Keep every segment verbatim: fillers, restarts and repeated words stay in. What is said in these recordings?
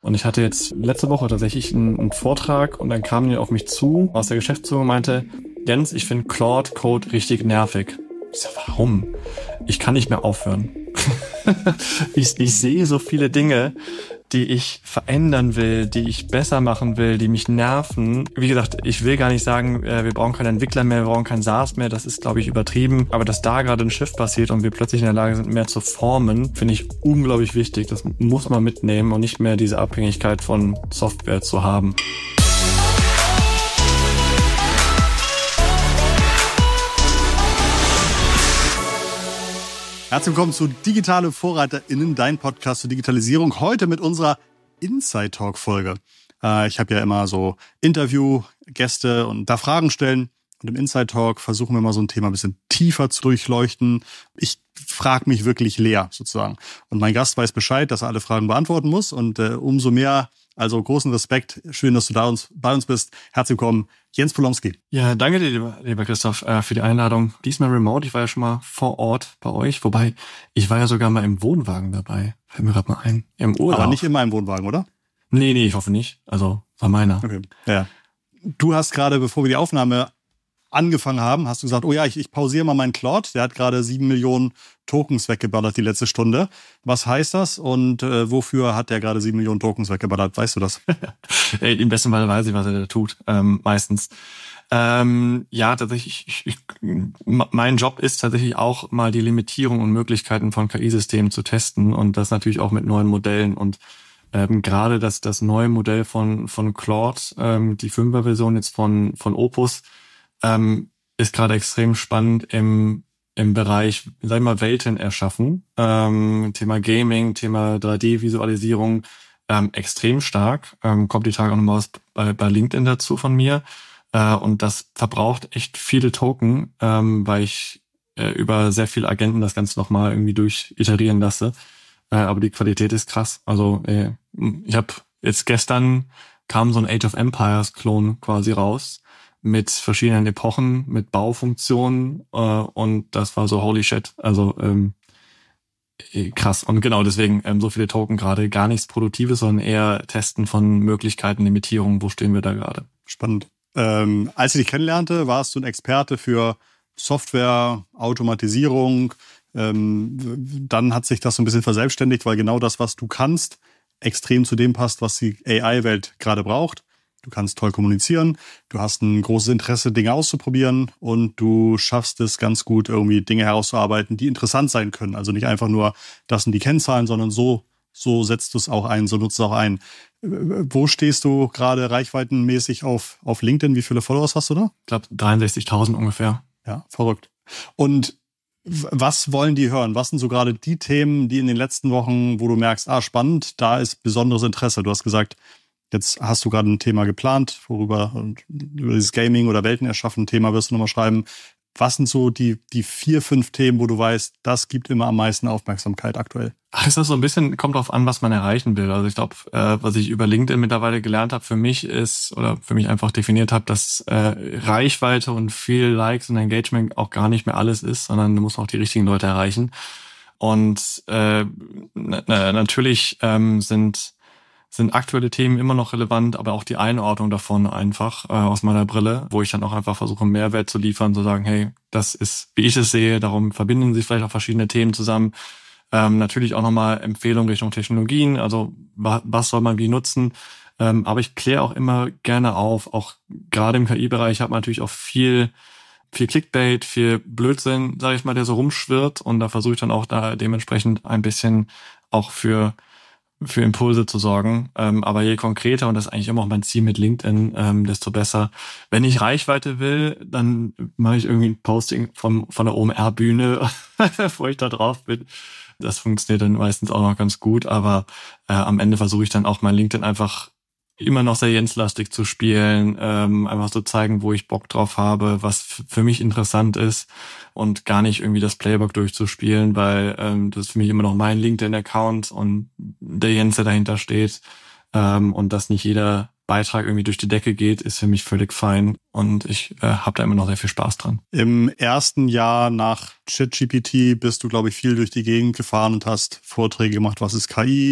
Und ich hatte jetzt letzte Woche tatsächlich einen, einen Vortrag und dann kam die auf mich zu aus der Geschäftsführung und meinte, Jens, ich finde Claude Code richtig nervig. Ich so, warum? Ich kann nicht mehr aufhören. ich, ich sehe so viele Dinge, die ich verändern will, die ich besser machen will, die mich nerven. Wie gesagt, ich will gar nicht sagen, wir brauchen keinen Entwickler mehr, wir brauchen keinen SaaS mehr, das ist, glaube ich, übertrieben. Aber dass da gerade ein Shift passiert und wir plötzlich in der Lage sind, mehr zu formen, finde ich unglaublich wichtig. Das muss man mitnehmen und nicht mehr diese Abhängigkeit von Software zu haben. Herzlich willkommen zu Digitale VorreiterInnen, dein Podcast zur Digitalisierung. Heute mit unserer Inside-Talk-Folge. Äh, ich habe ja immer so Interviewgäste und da Fragen stellen. Und im Inside-Talk versuchen wir mal so ein Thema ein bisschen tiefer zu durchleuchten. Ich frage mich wirklich leer sozusagen. Und mein Gast weiß Bescheid, dass er alle Fragen beantworten muss. Und äh, umso mehr, also großen Respekt. Schön, dass du da uns, bei uns bist. Herzlich willkommen, Jens Polomski. Ja, danke dir, lieber, lieber Christoph, äh, für die Einladung. Diesmal remote. Ich war ja schon mal vor Ort bei euch. Wobei, ich war ja sogar mal im Wohnwagen dabei. Fällt mir gerade mal ein. Im Urlaub. Aber nicht in meinem Wohnwagen, oder? Nee, nee, ich hoffe nicht. Also, war meiner. Okay, ja. Du hast gerade, bevor wir die Aufnahme angefangen haben, hast du gesagt, oh ja, ich, ich pausiere mal meinen Claude. Der hat gerade sieben Millionen Tokens weggeballert die letzte Stunde. Was heißt das und äh, wofür hat der gerade sieben Millionen Tokens weggeballert? Weißt du das? Im besten Fall weiß ich, was er da tut, ähm, meistens. Ähm, ja, tatsächlich, ich, ich, mein Job ist tatsächlich auch mal die Limitierung und Möglichkeiten von K I-Systemen zu testen und das natürlich auch mit neuen Modellen und ähm, gerade das, das neue Modell von, von Claude, ähm, die Fünfer-Version jetzt von, von Opus, Ähm, ist gerade extrem spannend im im Bereich, sag ich mal, Welten erschaffen. Ähm, Thema Gaming, Thema drei D-Visualisierung, ähm, extrem stark. Ähm, kommt die Tage auch nochmal was bei, bei LinkedIn dazu von mir. Äh, und das verbraucht echt viele Token, ähm, weil ich äh, über sehr viele Agenten das Ganze nochmal irgendwie durchiterieren lasse. Äh, aber die Qualität ist krass. Also äh, ich habe jetzt gestern kam so ein Age of Empires Klon quasi raus mit verschiedenen Epochen, mit Baufunktionen äh, und das war so holy shit, also ähm, krass. Und genau deswegen ähm, so viele Token gerade, gar nichts Produktives, sondern eher Testen von Möglichkeiten, Limitierungen, wo stehen wir da gerade. Spannend. Ähm, als ich dich kennenlernte, warst du ein Experte für Software, Automatisierung. Ähm, dann hat sich das so ein bisschen verselbstständigt, weil genau das, was du kannst, extrem zu dem passt, was die A I-Welt gerade braucht. Du kannst toll kommunizieren, du hast ein großes Interesse, Dinge auszuprobieren und du schaffst es ganz gut, irgendwie Dinge herauszuarbeiten, die interessant sein können. Also nicht einfach nur, das sind die Kennzahlen, sondern so, so setzt du es auch ein, so nutzt du es auch ein. Wo stehst du gerade reichweitenmäßig auf, auf LinkedIn? Wie viele Followers hast du da? Ich glaube dreiundsechzigtausend ungefähr. Ja, verrückt. Und was wollen die hören? Was sind so gerade die Themen, die in den letzten Wochen, wo du merkst, ah, spannend, da ist besonderes Interesse. Du hast gesagt, jetzt hast du gerade ein Thema geplant, worüber über dieses Gaming oder Welten erschaffen Thema wirst du nochmal schreiben. Was sind so die, die vier, fünf Themen, wo du weißt, das gibt immer am meisten Aufmerksamkeit aktuell? Ach, ist das so ein bisschen, kommt drauf an, was man erreichen will. Also ich glaube, äh, was ich über LinkedIn mittlerweile gelernt habe für mich ist, oder für mich einfach definiert habe, dass äh, Reichweite und viel Likes und Engagement auch gar nicht mehr alles ist, sondern du musst auch die richtigen Leute erreichen. Und äh, na, na, natürlich ähm, sind sind aktuelle Themen immer noch relevant, aber auch die Einordnung davon einfach äh, aus meiner Brille, wo ich dann auch einfach versuche, Mehrwert zu liefern, zu sagen, hey, das ist, wie ich es sehe, darum verbinden sich vielleicht auch verschiedene Themen zusammen. Ähm, natürlich auch nochmal Empfehlungen Richtung Technologien, also wa- was soll man wie nutzen. Ähm, aber ich kläre auch immer gerne auf, auch gerade im K I-Bereich hat man natürlich auch viel viel Clickbait, viel Blödsinn, sage ich mal, der so rumschwirrt und da versuche ich dann auch da dementsprechend ein bisschen auch für für Impulse zu sorgen. Ähm, aber je konkreter, und das ist eigentlich immer auch mein Ziel mit LinkedIn, ähm, desto besser. Wenn ich Reichweite will, dann mache ich irgendwie ein Posting vom, von der O M R-Bühne, wo ich da drauf bin. Das funktioniert dann meistens auch noch ganz gut, aber äh, am Ende versuche ich dann auch mein LinkedIn einfach immer noch sehr Jens-lastig zu spielen, ähm, einfach so zeigen, wo ich Bock drauf habe, was f- für mich interessant ist und gar nicht irgendwie das Playbook durchzuspielen, weil ähm, das ist für mich immer noch mein LinkedIn-Account und der Jens, der dahinter steht ähm, und dass nicht jeder Beitrag irgendwie durch die Decke geht, ist für mich völlig fein und ich äh, habe da immer noch sehr viel Spaß dran. Im ersten Jahr nach ChatGPT bist du, glaube ich, viel durch die Gegend gefahren und hast Vorträge gemacht, was ist K I,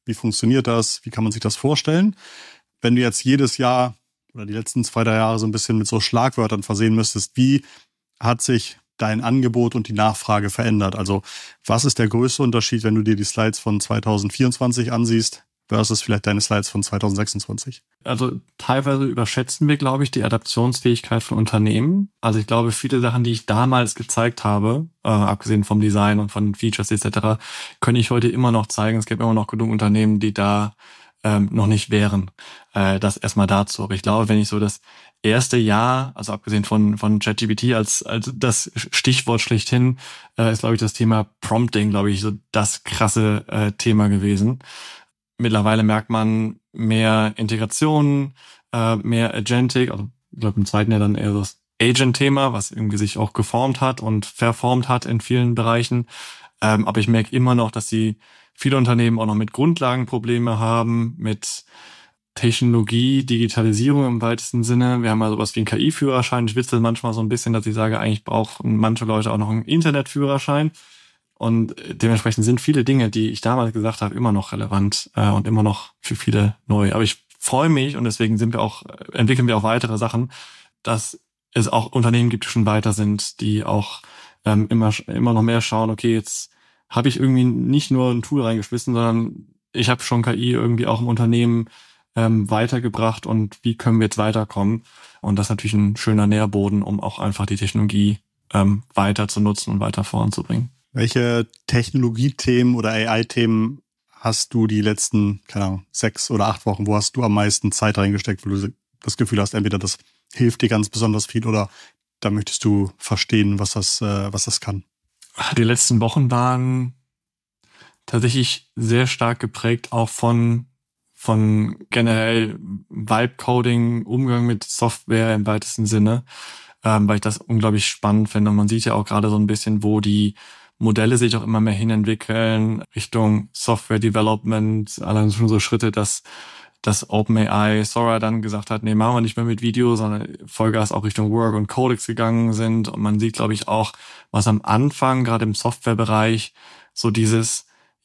Wie funktioniert das? Wie kann man sich das vorstellen? Wenn du jetzt jedes Jahr oder die letzten zwei, drei Jahre so ein bisschen mit so Schlagwörtern versehen müsstest, wie hat sich dein Angebot und die Nachfrage verändert? Also was ist der größte Unterschied, wenn du dir die Slides von zwanzig vierundzwanzig ansiehst versus vielleicht deine Slides von zwanzig sechsundzwanzig? Also teilweise überschätzen wir, glaube ich, die Adaptionsfähigkeit von Unternehmen. Also ich glaube, viele Sachen, die ich damals gezeigt habe, äh, abgesehen vom Design und von Features et cetera, kann ich heute immer noch zeigen. Es gibt immer noch genug Unternehmen, die da ähm, noch nicht wären. Äh, das erstmal dazu. Aber ich glaube, wenn ich so das erste Jahr, also abgesehen von von ChatGPT als als das Stichwort schlechthin, äh, ist, glaube ich, das Thema Prompting, glaube ich, so das krasse äh, Thema gewesen. Mittlerweile merkt man mehr Integration, äh, mehr Agentic, also ich glaube im zweiten Jahr dann eher das Agent-Thema, was irgendwie sich auch geformt hat und verformt hat in vielen Bereichen. Ähm, aber ich merke immer noch, dass die viele Unternehmen auch noch mit Grundlagenprobleme haben, mit Technologie, Digitalisierung im weitesten Sinne. Wir haben mal sowas wie einen K I-Führerschein. Ich witzel manchmal so ein bisschen, dass ich sage, eigentlich brauchen manche Leute auch noch einen Internetführerschein. Und dementsprechend sind viele Dinge, die ich damals gesagt habe, immer noch relevant äh, und immer noch für viele neu. Aber ich freue mich und deswegen sind wir auch, entwickeln wir auch weitere Sachen, dass es auch Unternehmen gibt, die schon weiter sind, die auch ähm, immer immer noch mehr schauen, okay, jetzt habe ich irgendwie nicht nur ein Tool reingeschmissen, sondern ich habe schon K I irgendwie auch im Unternehmen ähm, weitergebracht und wie können wir jetzt weiterkommen? Und das ist natürlich ein schöner Nährboden, um auch einfach die Technologie ähm, weiter zu nutzen und weiter voranzubringen. Welche Technologiethemen oder A I-Themen hast du die letzten, keine Ahnung, sechs oder acht Wochen, wo hast du am meisten Zeit reingesteckt, wo du das Gefühl hast, entweder das hilft dir ganz besonders viel oder da möchtest du verstehen, was das, äh, was das kann? Die letzten Wochen waren tatsächlich sehr stark geprägt auch von von generell Vibe-Coding, Umgang mit Software im weitesten Sinne, ähm, weil ich das unglaublich spannend finde. Und man sieht ja auch gerade so ein bisschen, wo die Modelle sich auch immer mehr hinentwickeln, Richtung Software Development, allein schon so Schritte, dass dass OpenAI, Sora dann gesagt hat, nee, machen wir nicht mehr mit Video, sondern Vollgas auch Richtung Work und Codex gegangen sind. Und man sieht, glaube ich, auch, was am Anfang, gerade im Softwarebereich, so dieses,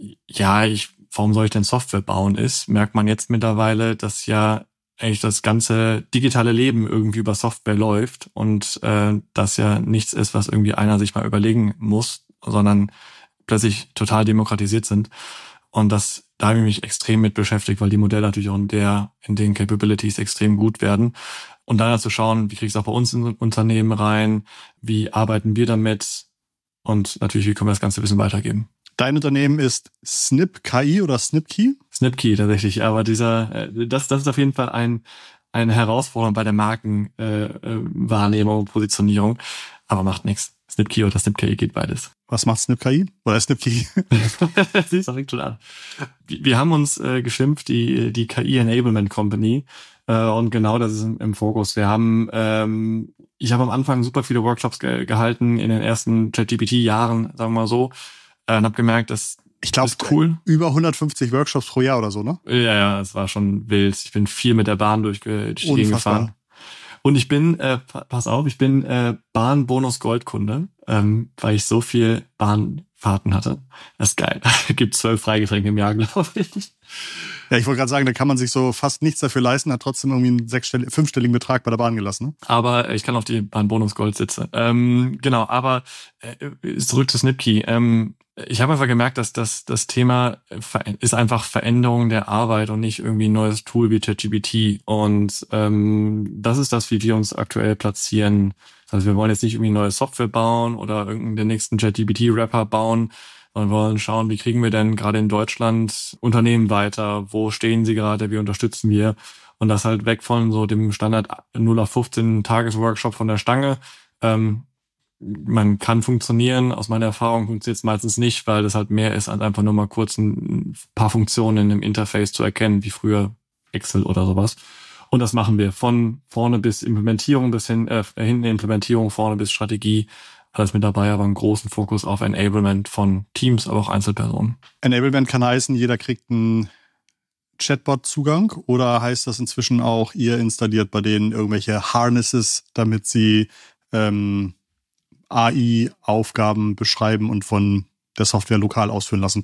ja, ich, warum soll ich denn Software bauen ist, merkt man jetzt mittlerweile, dass ja eigentlich das ganze digitale Leben irgendwie über Software läuft und äh, das ja nichts ist, was irgendwie einer sich mal überlegen muss, sondern plötzlich total demokratisiert sind. Und das, da habe ich mich extrem mit beschäftigt, weil die Modelle natürlich auch in der, in den Capabilities extrem gut werden. Und dann zu schauen, wie kriege ich es auch bei uns in Unternehmen rein, wie arbeiten wir damit und natürlich, wie können wir das Ganze ein bisschen weitergeben. Dein Unternehmen ist SnipKI oder SnipKey? SnipKey tatsächlich, aber dieser, das, das ist auf jeden Fall ein, eine Herausforderung bei der Markenwahrnehmung äh, und Positionierung, aber macht nichts. SnipKey oder SnipKI geht beides. Was macht SnipKI oder SnipKey? Siehst du, fängt schon an. Wir haben uns äh, geschimpft, die die K I Enablement Company, äh, und genau das ist im, im Fokus. Wir haben, ähm, ich habe am Anfang super viele Workshops ge- gehalten in den ersten ChatGPT-Jahren, sagen wir mal so, äh, und habe gemerkt, dass ich glaube, cool. Über hundertfünfzig Workshops pro Jahr oder so, ne? Ja, ja, es war schon wild. Ich bin viel mit der Bahn durch, durch die Gegend gefahren. Und ich bin, äh, pass auf, ich bin äh, Bahn-Bonus-Goldkunde, ähm, weil ich so viel Bahnfahrten hatte. Das ist geil. Es gibt zwölf Freigetränke im Jahr, glaube ich. Ja, ich wollte gerade sagen, da kann man sich so fast nichts dafür leisten, hat trotzdem irgendwie einen sechsstelligen, fünfstelligen Betrag bei der Bahn gelassen. Ne? Aber ich kann auf die Bahn-Bonus-Gold sitzen. Ähm, genau, aber äh, zurück zu SnipKey. Ähm, ich habe einfach gemerkt, dass das das Thema ist einfach Veränderung der Arbeit und nicht irgendwie ein neues Tool wie ChatGPT. Und ähm, das ist das, wie wir uns aktuell platzieren. Also wir wollen jetzt nicht irgendwie neue Software bauen oder irgendeinen nächsten ChatGPT-Rapper bauen, sondern wollen schauen, wie kriegen wir denn gerade in Deutschland Unternehmen weiter, wo stehen sie gerade, wie unterstützen wir. Und das halt weg von so dem Standard null auf fünfzehn Tagesworkshop von der Stange. Ähm, man kann funktionieren, aus meiner Erfahrung funktioniert es meistens nicht, weil das halt mehr ist, als einfach nur mal kurz ein paar Funktionen im Interface zu erkennen, wie früher Excel oder sowas. Und das machen wir von vorne bis Implementierung bis hin, äh, hinten Implementierung, vorne bis Strategie. Alles mit dabei, aber einen großen Fokus auf Enablement von Teams, aber auch Einzelpersonen. Enablement kann heißen, jeder kriegt einen Chatbot-Zugang oder heißt das inzwischen auch, ihr installiert bei denen irgendwelche Harnesses, damit sie ähm, A I-Aufgaben beschreiben und von der Software lokal ausführen lassen können?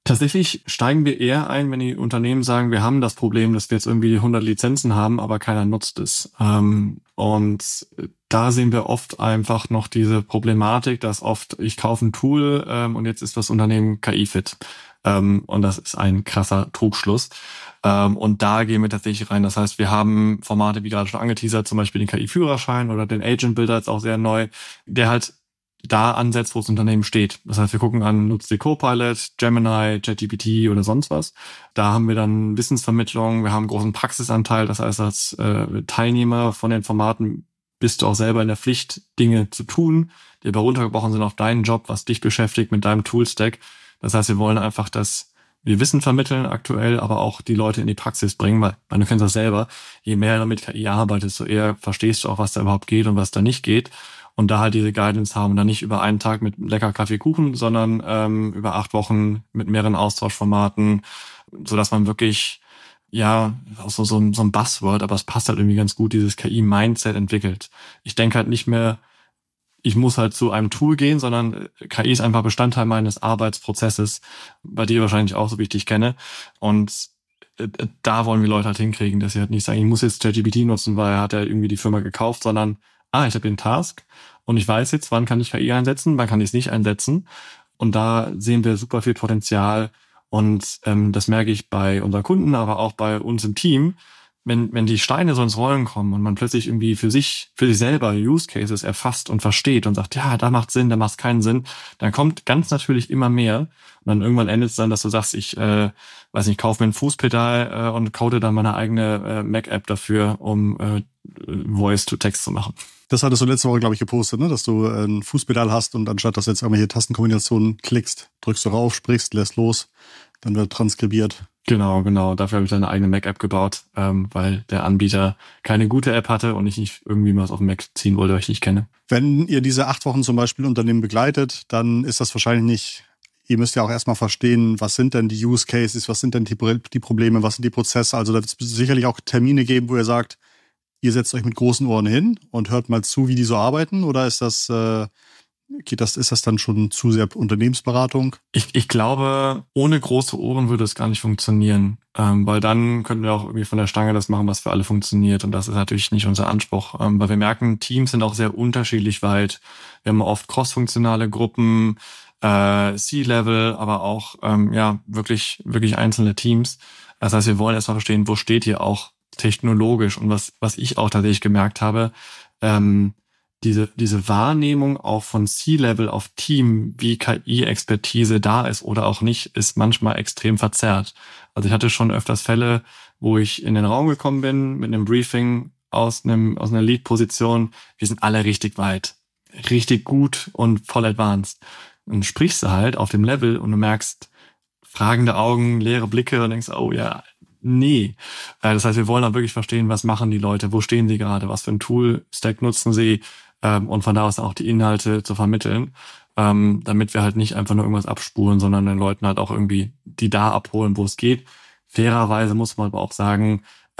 Tatsächlich steigen wir eher ein, wenn die Unternehmen sagen, wir haben das Problem, dass wir jetzt irgendwie hundert Lizenzen haben, aber keiner nutzt es. Ähm, und da sehen wir oft einfach noch diese Problematik, dass oft ich kaufe ein Tool ähm, und jetzt ist das Unternehmen K I-fit. Ähm, und das ist ein krasser Trugschluss. Ähm, und da gehen wir tatsächlich rein. Das heißt, wir haben Formate, wie gerade schon angeteasert, zum Beispiel den K I-Führerschein oder den Agent-Builder, ist auch sehr neu, der halt da ansetzt, wo das Unternehmen steht. Das heißt, wir gucken an, nutzt die Copilot, Gemini, ChatGPT oder sonst was. Da haben wir dann Wissensvermittlung, wir haben einen großen Praxisanteil. Das heißt, als äh, Teilnehmer von den Formaten bist du auch selber in der Pflicht, Dinge zu tun, die aber runtergebrochen sind auf deinen Job, was dich beschäftigt mit deinem Toolstack. Das heißt, wir wollen einfach, dass wir Wissen vermitteln aktuell, aber auch die Leute in die Praxis bringen, weil, weil du kennst das selber, je mehr du mit K I arbeitest, so eher verstehst du auch, was da überhaupt geht und was da nicht geht. Und da halt diese Guidance haben, dann nicht über einen Tag mit lecker Kaffee, Kuchen, sondern ähm, über acht Wochen mit mehreren Austauschformaten, so dass man wirklich, ja, auch so, so, ein, so ein Buzzword, aber es passt halt irgendwie ganz gut, dieses K I-Mindset entwickelt. Ich denke halt nicht mehr, ich muss halt zu einem Tool gehen, sondern K I ist einfach Bestandteil meines Arbeitsprozesses, bei dir wahrscheinlich auch, so wie ich dich kenne. Und äh, da wollen wir Leute halt hinkriegen, dass sie halt nicht sagen, ich muss jetzt ChatGPT nutzen, weil er hat ja irgendwie die Firma gekauft, sondern ah, ich habe den Task und ich weiß jetzt, wann kann ich K I einsetzen, wann kann ich es nicht einsetzen. Und da sehen wir super viel Potenzial. Und ähm, das merke ich bei unseren Kunden, aber auch bei uns im Team, wenn wenn die Steine so ins Rollen kommen und man plötzlich irgendwie für sich für sich selber Use Cases erfasst und versteht und sagt, ja, da macht Sinn, da macht keinen Sinn, dann kommt ganz natürlich immer mehr. Und dann irgendwann endet es dann, dass du sagst, ich äh, weiß nicht, kaufe mir ein Fußpedal äh, und code dann meine eigene äh, Mac-App dafür, um äh, Voice-to-Text zu machen. Das hattest du letzte Woche, glaube ich, gepostet, ne? Dass du ein Fußpedal hast und anstatt dass du jetzt irgendwelche Tastenkombinationen klickst, drückst du rauf, sprichst, lässt los, dann wird transkribiert. Genau, genau. Dafür habe ich dann eine eigene Mac-App gebaut, ähm, weil der Anbieter keine gute App hatte und ich nicht irgendwie was auf den Mac ziehen wollte, weil ich nicht kenne. Wenn ihr diese acht Wochen zum Beispiel Unternehmen begleitet, dann ist das wahrscheinlich nicht, ihr müsst ja auch erstmal verstehen, was sind denn die Use Cases, was sind denn die, die Probleme, was sind die Prozesse. Also da wird es sicherlich auch Termine geben, wo ihr sagt, ihr setzt euch mit großen Ohren hin und hört mal zu, wie die so arbeiten? Oder ist das, äh, geht das, ist das dann schon zu sehr Unternehmensberatung? Ich, ich glaube, ohne große Ohren würde es gar nicht funktionieren, ähm, weil dann könnten wir auch irgendwie von der Stange das machen, was für alle funktioniert. Und das ist natürlich nicht unser Anspruch, ähm, weil wir merken, Teams sind auch sehr unterschiedlich weit. Wir haben oft crossfunktionale Gruppen, äh, C-Level, aber auch ähm, ja wirklich wirklich einzelne Teams. Das heißt, wir wollen erstmal verstehen, wo steht ihr auch technologisch und was was ich auch tatsächlich gemerkt habe, ähm, diese diese Wahrnehmung auch von C-Level auf Team, wie K I-Expertise da ist oder auch nicht, ist manchmal extrem verzerrt. Also ich hatte schon öfters Fälle, wo ich in den Raum gekommen bin mit einem Briefing aus einem aus einer Lead-Position. Wir sind alle richtig weit, richtig gut und voll advanced. Und sprichst du halt auf dem Level und du merkst fragende Augen, leere Blicke und denkst, oh ja, nee. Das heißt, wir wollen auch wirklich verstehen, was machen die Leute, wo stehen sie gerade, was für ein Tool-Stack nutzen sie, und von da aus auch die Inhalte zu vermitteln, damit wir halt nicht einfach nur irgendwas abspulen, sondern den Leuten halt auch irgendwie die da abholen, wo es geht. Fairerweise muss man aber auch sagen,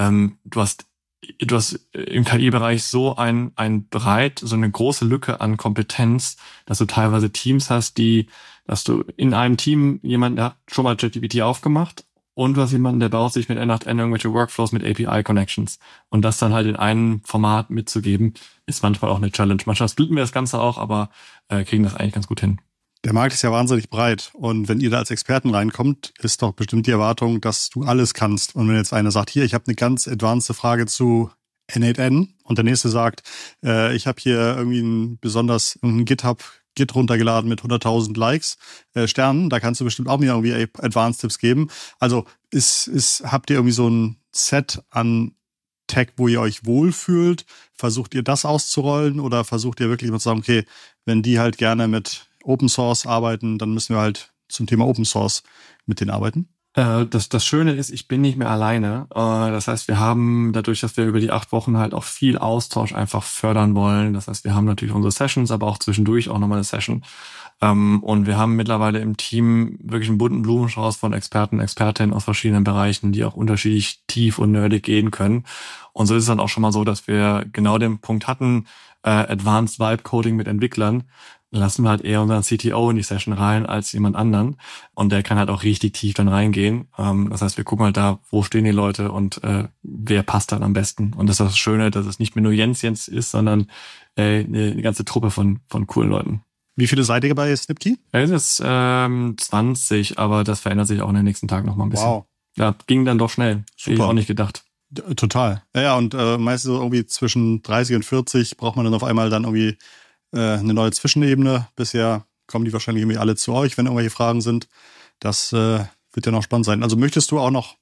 du hast du hast im K I-Bereich so ein ein breit, so eine große Lücke an Kompetenz, dass du teilweise Teams hast, die, dass du in einem Team jemanden, der hat schon mal ChatGPT aufgemacht und du hast jemanden, der baut sich mit N acht N irgendwelche Workflows mit A P I-Connections. Und das dann halt in einem Format mitzugeben, ist manchmal auch eine Challenge. Manchmal splitten wir das Ganze auch, aber äh, kriegen das eigentlich ganz gut hin. Der Markt ist ja wahnsinnig breit und wenn ihr da als Experten reinkommt, ist doch bestimmt die Erwartung, dass du alles kannst. Und wenn jetzt einer sagt, hier, ich habe eine ganz advanced Frage zu N acht N und der nächste sagt, äh, ich habe hier irgendwie ein besonders ein GitHub Git runtergeladen mit hunderttausend Likes, äh, Sternen, da kannst du bestimmt auch mir irgendwie Advanced Tipps geben. Also ist, ist, habt ihr irgendwie so ein Set an Tech, wo ihr euch wohlfühlt? Versucht ihr das auszurollen oder versucht ihr wirklich mal zu sagen, okay, wenn die halt gerne mit Open Source arbeiten, dann müssen wir halt zum Thema Open Source mit denen arbeiten? Äh, das, das Schöne ist, ich bin nicht mehr alleine. Äh, das heißt, wir haben dadurch, dass wir über die acht Wochen halt auch viel Austausch einfach fördern wollen. Das heißt, wir haben natürlich unsere Sessions, aber auch zwischendurch auch nochmal eine Session. Ähm, und wir haben mittlerweile im Team wirklich einen bunten Blumenstrauß von Experten, Expertinnen aus verschiedenen Bereichen, die auch unterschiedlich tief und nerdig gehen können. Und so ist es dann auch schon mal so, dass wir genau den Punkt hatten, äh, Advanced Vibe Coding mit Entwicklern, lassen wir halt eher unseren C T O in die Session rein als jemand anderen. Und der kann halt auch richtig tief dann reingehen. Ähm, das heißt, wir gucken halt da, wo stehen die Leute und äh, wer passt dann am besten. Und das ist das Schöne, dass es nicht mehr nur Jens Jens ist, sondern äh, eine, eine ganze Truppe von von coolen Leuten. Wie viele seid ihr bei Snipkey? Es ist ähm, zwanzig, aber das verändert sich auch in den nächsten Tagen noch mal ein bisschen. Wow. Ja, ging dann doch schnell. Super. Hätte ich auch nicht gedacht. Total. Ja, ja, und äh, meistens so irgendwie zwischen dreißig und vierzig braucht man dann auf einmal dann irgendwie äh, eine neue Zwischenebene. Bisher kommen die wahrscheinlich irgendwie alle zu euch, wenn irgendwelche Fragen sind. Das äh, wird ja noch spannend sein. Also möchtest du auch noch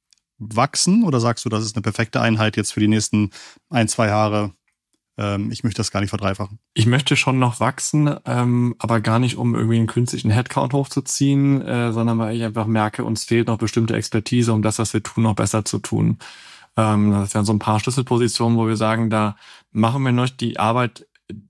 wachsen oder sagst du, das ist eine perfekte Einheit jetzt für die nächsten ein, zwei Jahre? Ähm, ich möchte das gar nicht verdreifachen. Ich möchte schon noch wachsen, ähm, aber gar nicht, um irgendwie einen künstlichen Headcount hochzuziehen, äh, sondern weil ich einfach merke, uns fehlt noch bestimmte Expertise, um das, was wir tun, noch besser zu tun. Ähm, das wären so ein paar Schlüsselpositionen, wo wir sagen, da machen wir noch die Arbeit,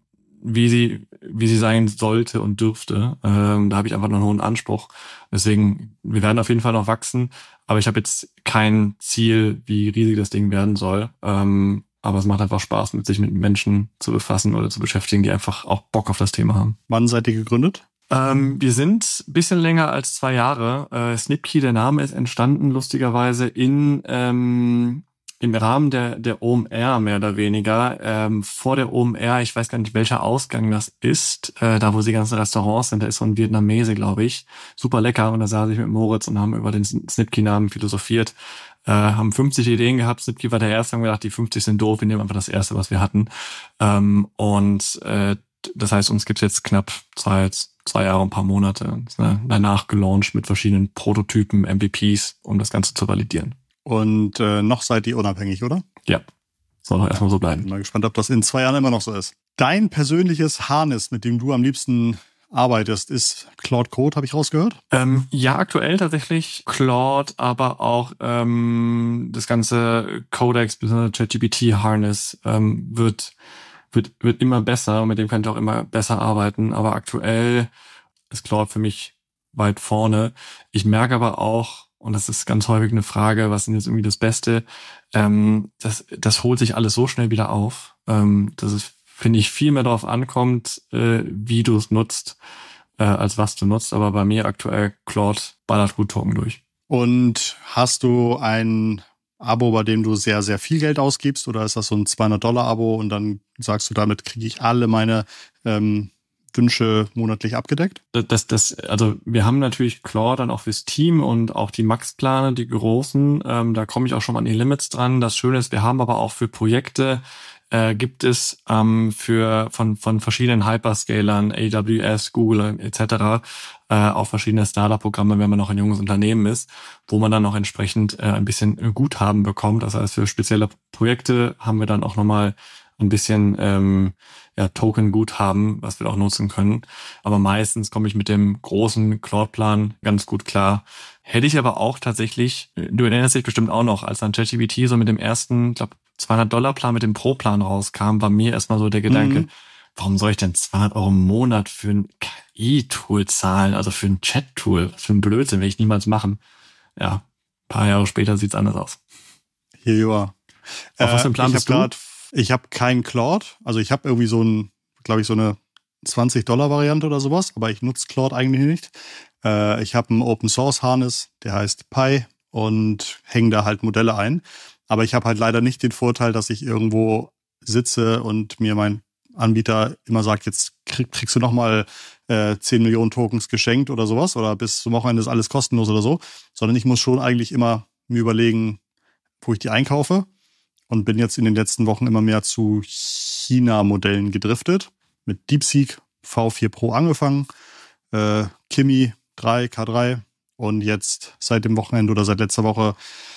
wie sie wie sie sein sollte und dürfte. Ähm, da habe ich einfach noch einen hohen Anspruch. Deswegen, wir werden auf jeden Fall noch wachsen, aber ich habe jetzt kein Ziel, wie riesig das Ding werden soll. Ähm, aber es macht einfach Spaß, mit sich mit Menschen zu befassen oder zu beschäftigen, die einfach auch Bock auf das Thema haben. Wann seid ihr gegründet? Ähm, wir sind ein bisschen länger als zwei Jahre. Äh, Snipkey, der Name ist entstanden, lustigerweise in ähm, im Rahmen der der O M R mehr oder weniger. Ähm, vor der O M R, ich weiß gar nicht, welcher Ausgang das ist, äh, da wo die ganzen Restaurants sind, da ist so ein Vietnamese, glaube ich. Super lecker. Und da saß ich mit Moritz und haben über den Snipkey-Namen philosophiert. Äh, haben fünfzig Ideen gehabt. Snipkey war der erste, haben gedacht, die fünfzig sind doof, wir nehmen einfach das erste, was wir hatten. Ähm, und äh, das heißt, uns gibt's jetzt knapp zwei, zwei Jahre, ein paar Monate. Danach gelauncht mit verschiedenen Prototypen, M V Ps, um das Ganze zu validieren. Und äh, noch seid ihr unabhängig, oder? Ja, soll doch erstmal so bleiben. Bin mal gespannt, ob das in zwei Jahren immer noch so ist. Dein persönliches Harness, mit dem du am liebsten arbeitest, ist Claude Code, habe ich rausgehört? Ähm, ja, aktuell tatsächlich Claude, aber auch ähm, das ganze Codex bzw. ChatGPT-Harness ähm, wird, wird, wird immer besser und mit dem kann ich auch immer besser arbeiten. Aber aktuell ist Claude für mich weit vorne. Ich merke aber auch, und das ist ganz häufig eine Frage, was ist denn jetzt irgendwie das Beste, ähm, das, das holt sich alles so schnell wieder auf, ähm, dass es, finde ich, viel mehr darauf ankommt, äh, wie du es nutzt, äh, als was du nutzt. Aber bei mir aktuell Claude ballert gut Token durch. Und hast du ein Abo, bei dem du sehr, sehr viel Geld ausgibst? Oder ist das so ein zweihundert Dollar Abo und dann sagst du, damit kriege ich alle meine ähm, Wünsche monatlich abgedeckt? Das, das, also wir haben natürlich Claude dann auch fürs Team und auch die Max-Plane, die großen. Ähm, da komme ich auch schon mal an die Limits dran. Das Schöne ist, wir haben aber auch für Projekte äh, gibt es ähm, für von von verschiedenen Hyperscalern, A W S, Google et cetera äh, auch verschiedene Startup-Programme, wenn man noch ein junges Unternehmen ist, wo man dann auch entsprechend äh, ein bisschen Guthaben bekommt. Das heißt, für spezielle Projekte haben wir dann auch nochmal ein bisschen ähm, ja, Token-Guthaben, was wir auch nutzen können. Aber meistens komme ich mit dem großen Cloud-Plan ganz gut klar. Hätte ich aber auch tatsächlich, du erinnerst dich bestimmt auch noch, als dann ChatGPT so mit dem ersten, ich glaube, zweihundert Dollar Plan mit dem Pro-Plan rauskam, war mir erstmal so der Gedanke, mhm. warum soll ich denn zweihundert Euro im Monat für ein K I-Tool zahlen, also für ein Chat-Tool? Was für ein Blödsinn, will ich niemals machen. Ja, ein paar Jahre später sieht's anders aus. Here you are. Auf äh, was für einen Plan ich bist du? Grad, ich habe keinen Claude, also ich habe irgendwie so ein, glaube ich, so eine zwanzig Dollar Variante oder sowas, aber ich nutze Claude eigentlich nicht. Äh, ich habe einen Open Source Harness, der heißt Pi und hänge da halt Modelle ein. Aber ich habe halt leider nicht den Vorteil, dass ich irgendwo sitze und mir mein Anbieter immer sagt, jetzt krieg, kriegst du nochmal äh, zehn Millionen Tokens geschenkt oder sowas oder bis zum Wochenende ist alles kostenlos oder so, sondern ich muss schon eigentlich immer mir überlegen, wo ich die einkaufe und bin jetzt in den letzten Wochen immer mehr zu China-Modellen gedriftet. Mit DeepSeek V vier Pro angefangen, äh, Kimi drei, K drei und jetzt seit dem Wochenende oder seit letzter Woche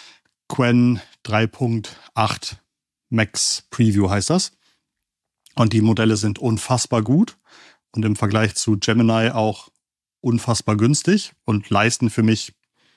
Qwen drei Punkt acht Max Preview heißt das. Und die Modelle sind unfassbar gut und im Vergleich zu Gemini auch unfassbar günstig und leisten für mich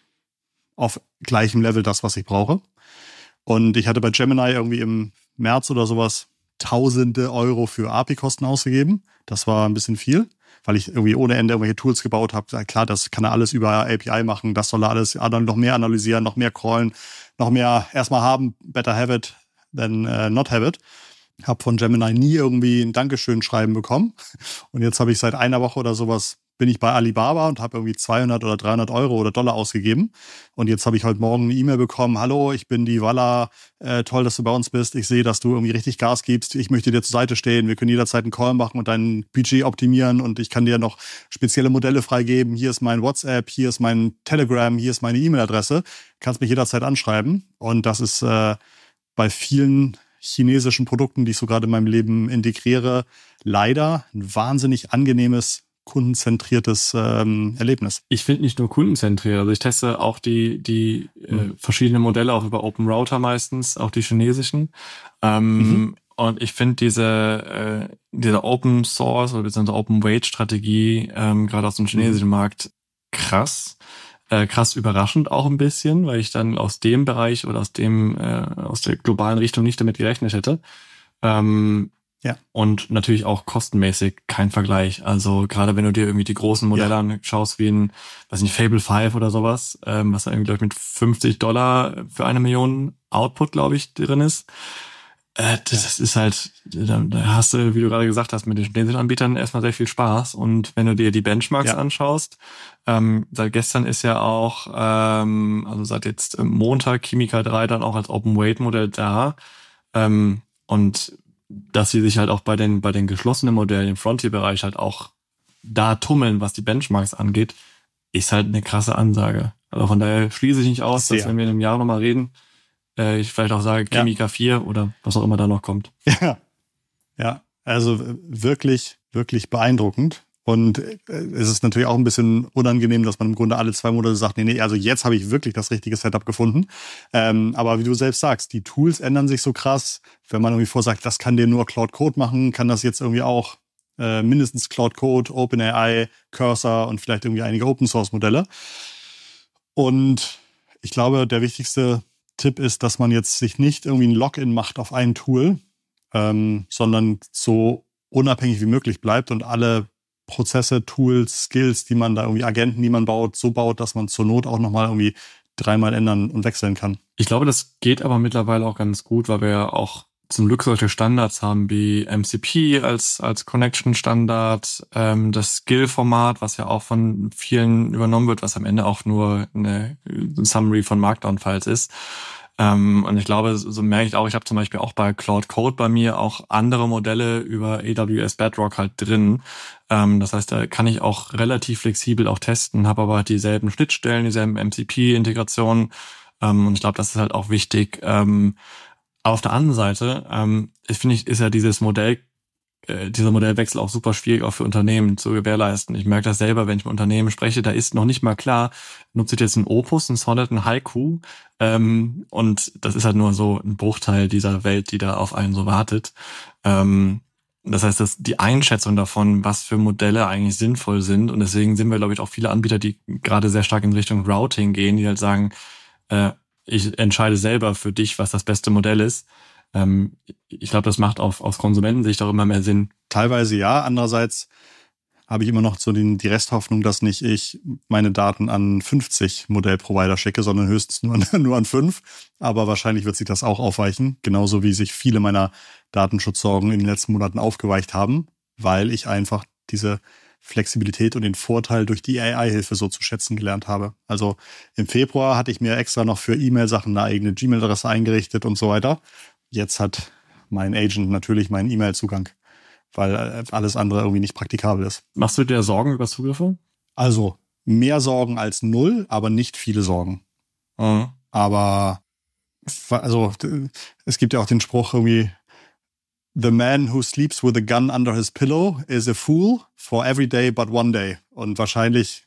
auf gleichem Level das, was ich brauche. Und ich hatte bei Gemini irgendwie im März oder sowas tausende Euro für A P I-Kosten ausgegeben. Das war ein bisschen viel, weil ich irgendwie ohne Ende irgendwelche Tools gebaut habe. Klar, das kann er alles über A P I machen. Das soll er alles dann noch mehr analysieren, noch mehr crawlen, noch mehr erstmal haben, better have it than uh, not have it. habe von Gemini nie irgendwie ein Dankeschön-Schreiben bekommen. Und jetzt habe ich seit einer Woche oder sowas, bin ich bei Alibaba und habe irgendwie zweihundert oder dreihundert Euro oder Dollar ausgegeben. Und jetzt habe ich heute Morgen eine E-Mail bekommen. Hallo, ich bin die Walla. Äh, toll, dass du bei uns bist. Ich sehe, dass du irgendwie richtig Gas gibst. Ich möchte dir zur Seite stehen. Wir können jederzeit einen Call machen und dein Budget optimieren. Und ich kann dir noch spezielle Modelle freigeben. Hier ist mein WhatsApp, hier ist mein Telegram, hier ist meine E-Mail-Adresse. Kannst mich jederzeit anschreiben. Und das ist äh, bei vielen chinesischen Produkten, die ich so gerade in meinem Leben integriere, leider ein wahnsinnig angenehmes, kundenzentriertes ähm, Erlebnis. Ich finde nicht nur kundenzentriert, also ich teste auch die die mhm. äh, verschiedenen Modelle auch über Open Router meistens, auch die chinesischen. Ähm, mhm. Und ich finde diese äh, diese Open Source oder beziehungsweise Open Weight Strategie ähm, gerade aus dem chinesischen mhm. Markt krass. Äh, krass überraschend auch ein bisschen, weil ich dann aus dem Bereich oder aus dem äh, aus der globalen Richtung nicht damit gerechnet hätte. Ähm, ja. Und natürlich auch kostenmäßig kein Vergleich. Also gerade wenn du dir irgendwie die großen Modelle ja. anschaust, wie ein, weiß nicht, Fable fünf oder sowas, ähm, was da irgendwie, glaube ich, mit fünfzig Dollar für eine Million Output, glaube ich, drin ist. Äh, das ja. ist halt, da, da hast du, wie du gerade gesagt hast, mit den chinesischen Anbietern erstmal sehr viel Spaß. Und wenn du dir die Benchmarks ja. anschaust, ähm, seit gestern ist ja auch, ähm, also seit jetzt Montag Chimica drei dann auch als Open Weight Modell da. Ähm, und dass sie sich halt auch bei den bei den geschlossenen Modellen im Frontier-Bereich halt auch da tummeln, was die Benchmarks angeht, ist halt eine krasse Ansage. Also von daher schließe ich nicht aus, Sehr. dass wenn wir in einem Jahr nochmal reden, äh, ich vielleicht auch sage Chimica ja. vier oder was auch immer da noch kommt. Ja, ja, also wirklich, wirklich beeindruckend. Und es ist natürlich auch ein bisschen unangenehm, dass man im Grunde alle zwei Monate sagt, nee, nee, also jetzt habe ich wirklich das richtige Setup gefunden. Ähm, aber wie du selbst sagst, die Tools ändern sich so krass. Wenn man irgendwie vorsagt, das kann dir nur Cloud Code machen, kann das jetzt irgendwie auch äh, mindestens Cloud Code, OpenAI, Cursor und vielleicht irgendwie einige Open Source Modelle. Und ich glaube, der wichtigste Tipp ist, dass man jetzt sich nicht irgendwie ein Login macht auf ein Tool, ähm, sondern so unabhängig wie möglich bleibt und alle Prozesse, Tools, Skills, die man da irgendwie, Agenten, die man baut, so baut, dass man zur Not auch nochmal irgendwie dreimal ändern und wechseln kann. Ich glaube, das geht aber mittlerweile auch ganz gut, weil wir ja auch zum Glück solche Standards haben wie M C P als als Connection-Standard, ähm, das Skill-Format, was ja auch von vielen übernommen wird, was am Ende auch nur eine Summary von Markdown-Files ist. Ähm, und ich glaube, so merke ich auch, ich habe zum Beispiel auch bei Cloud Code bei mir auch andere Modelle über A W S Bedrock halt drin. Ähm, das heißt, da kann ich auch relativ flexibel auch testen, habe aber halt dieselben Schnittstellen, dieselben M C P-Integrationen. Ähm, und ich glaube, das ist halt auch wichtig. Ähm, auf der anderen Seite, ähm, finde ich, ist ja dieses Modell, äh, dieser Modellwechsel auch super schwierig auch für Unternehmen zu gewährleisten. Ich merke das selber, wenn ich mit Unternehmen spreche, da ist noch nicht mal klar, nutze ich jetzt einen Opus, einen Sonnet, einen Haiku, ähm, und das ist halt nur so ein Bruchteil dieser Welt, die da auf einen so wartet. Ähm, das heißt, dass die Einschätzung davon, was für Modelle eigentlich sinnvoll sind, und deswegen sind wir, glaube ich, auch viele Anbieter, die gerade sehr stark in Richtung Routing gehen, die halt sagen, äh, ich entscheide selber für dich, was das beste Modell ist. Ähm, ich glaube, das macht auf, aus Konsumentensicht auch immer mehr Sinn. Teilweise ja, andererseits habe ich immer noch so den, die Resthoffnung, dass nicht ich meine Daten an fünfzig Modellprovider schicke, sondern höchstens nur, nur an fünf. Aber wahrscheinlich wird sich das auch aufweichen, genauso wie sich viele meiner Datenschutzsorgen in den letzten Monaten aufgeweicht haben, weil ich einfach diese Flexibilität und den Vorteil durch die A I-Hilfe so zu schätzen gelernt habe. Also im Februar hatte ich mir extra noch für E-Mail-Sachen eine eigene Gmail-Adresse eingerichtet und so weiter. Jetzt hat mein Agent natürlich meinen E-Mail-Zugang, weil alles andere irgendwie nicht praktikabel ist. Machst du dir Sorgen über Zugriffe? Also mehr Sorgen als null, aber nicht viele Sorgen. Mhm. Aber also es gibt ja auch den Spruch irgendwie, The man who sleeps with a gun under his pillow is a fool for every day but one day. Und wahrscheinlich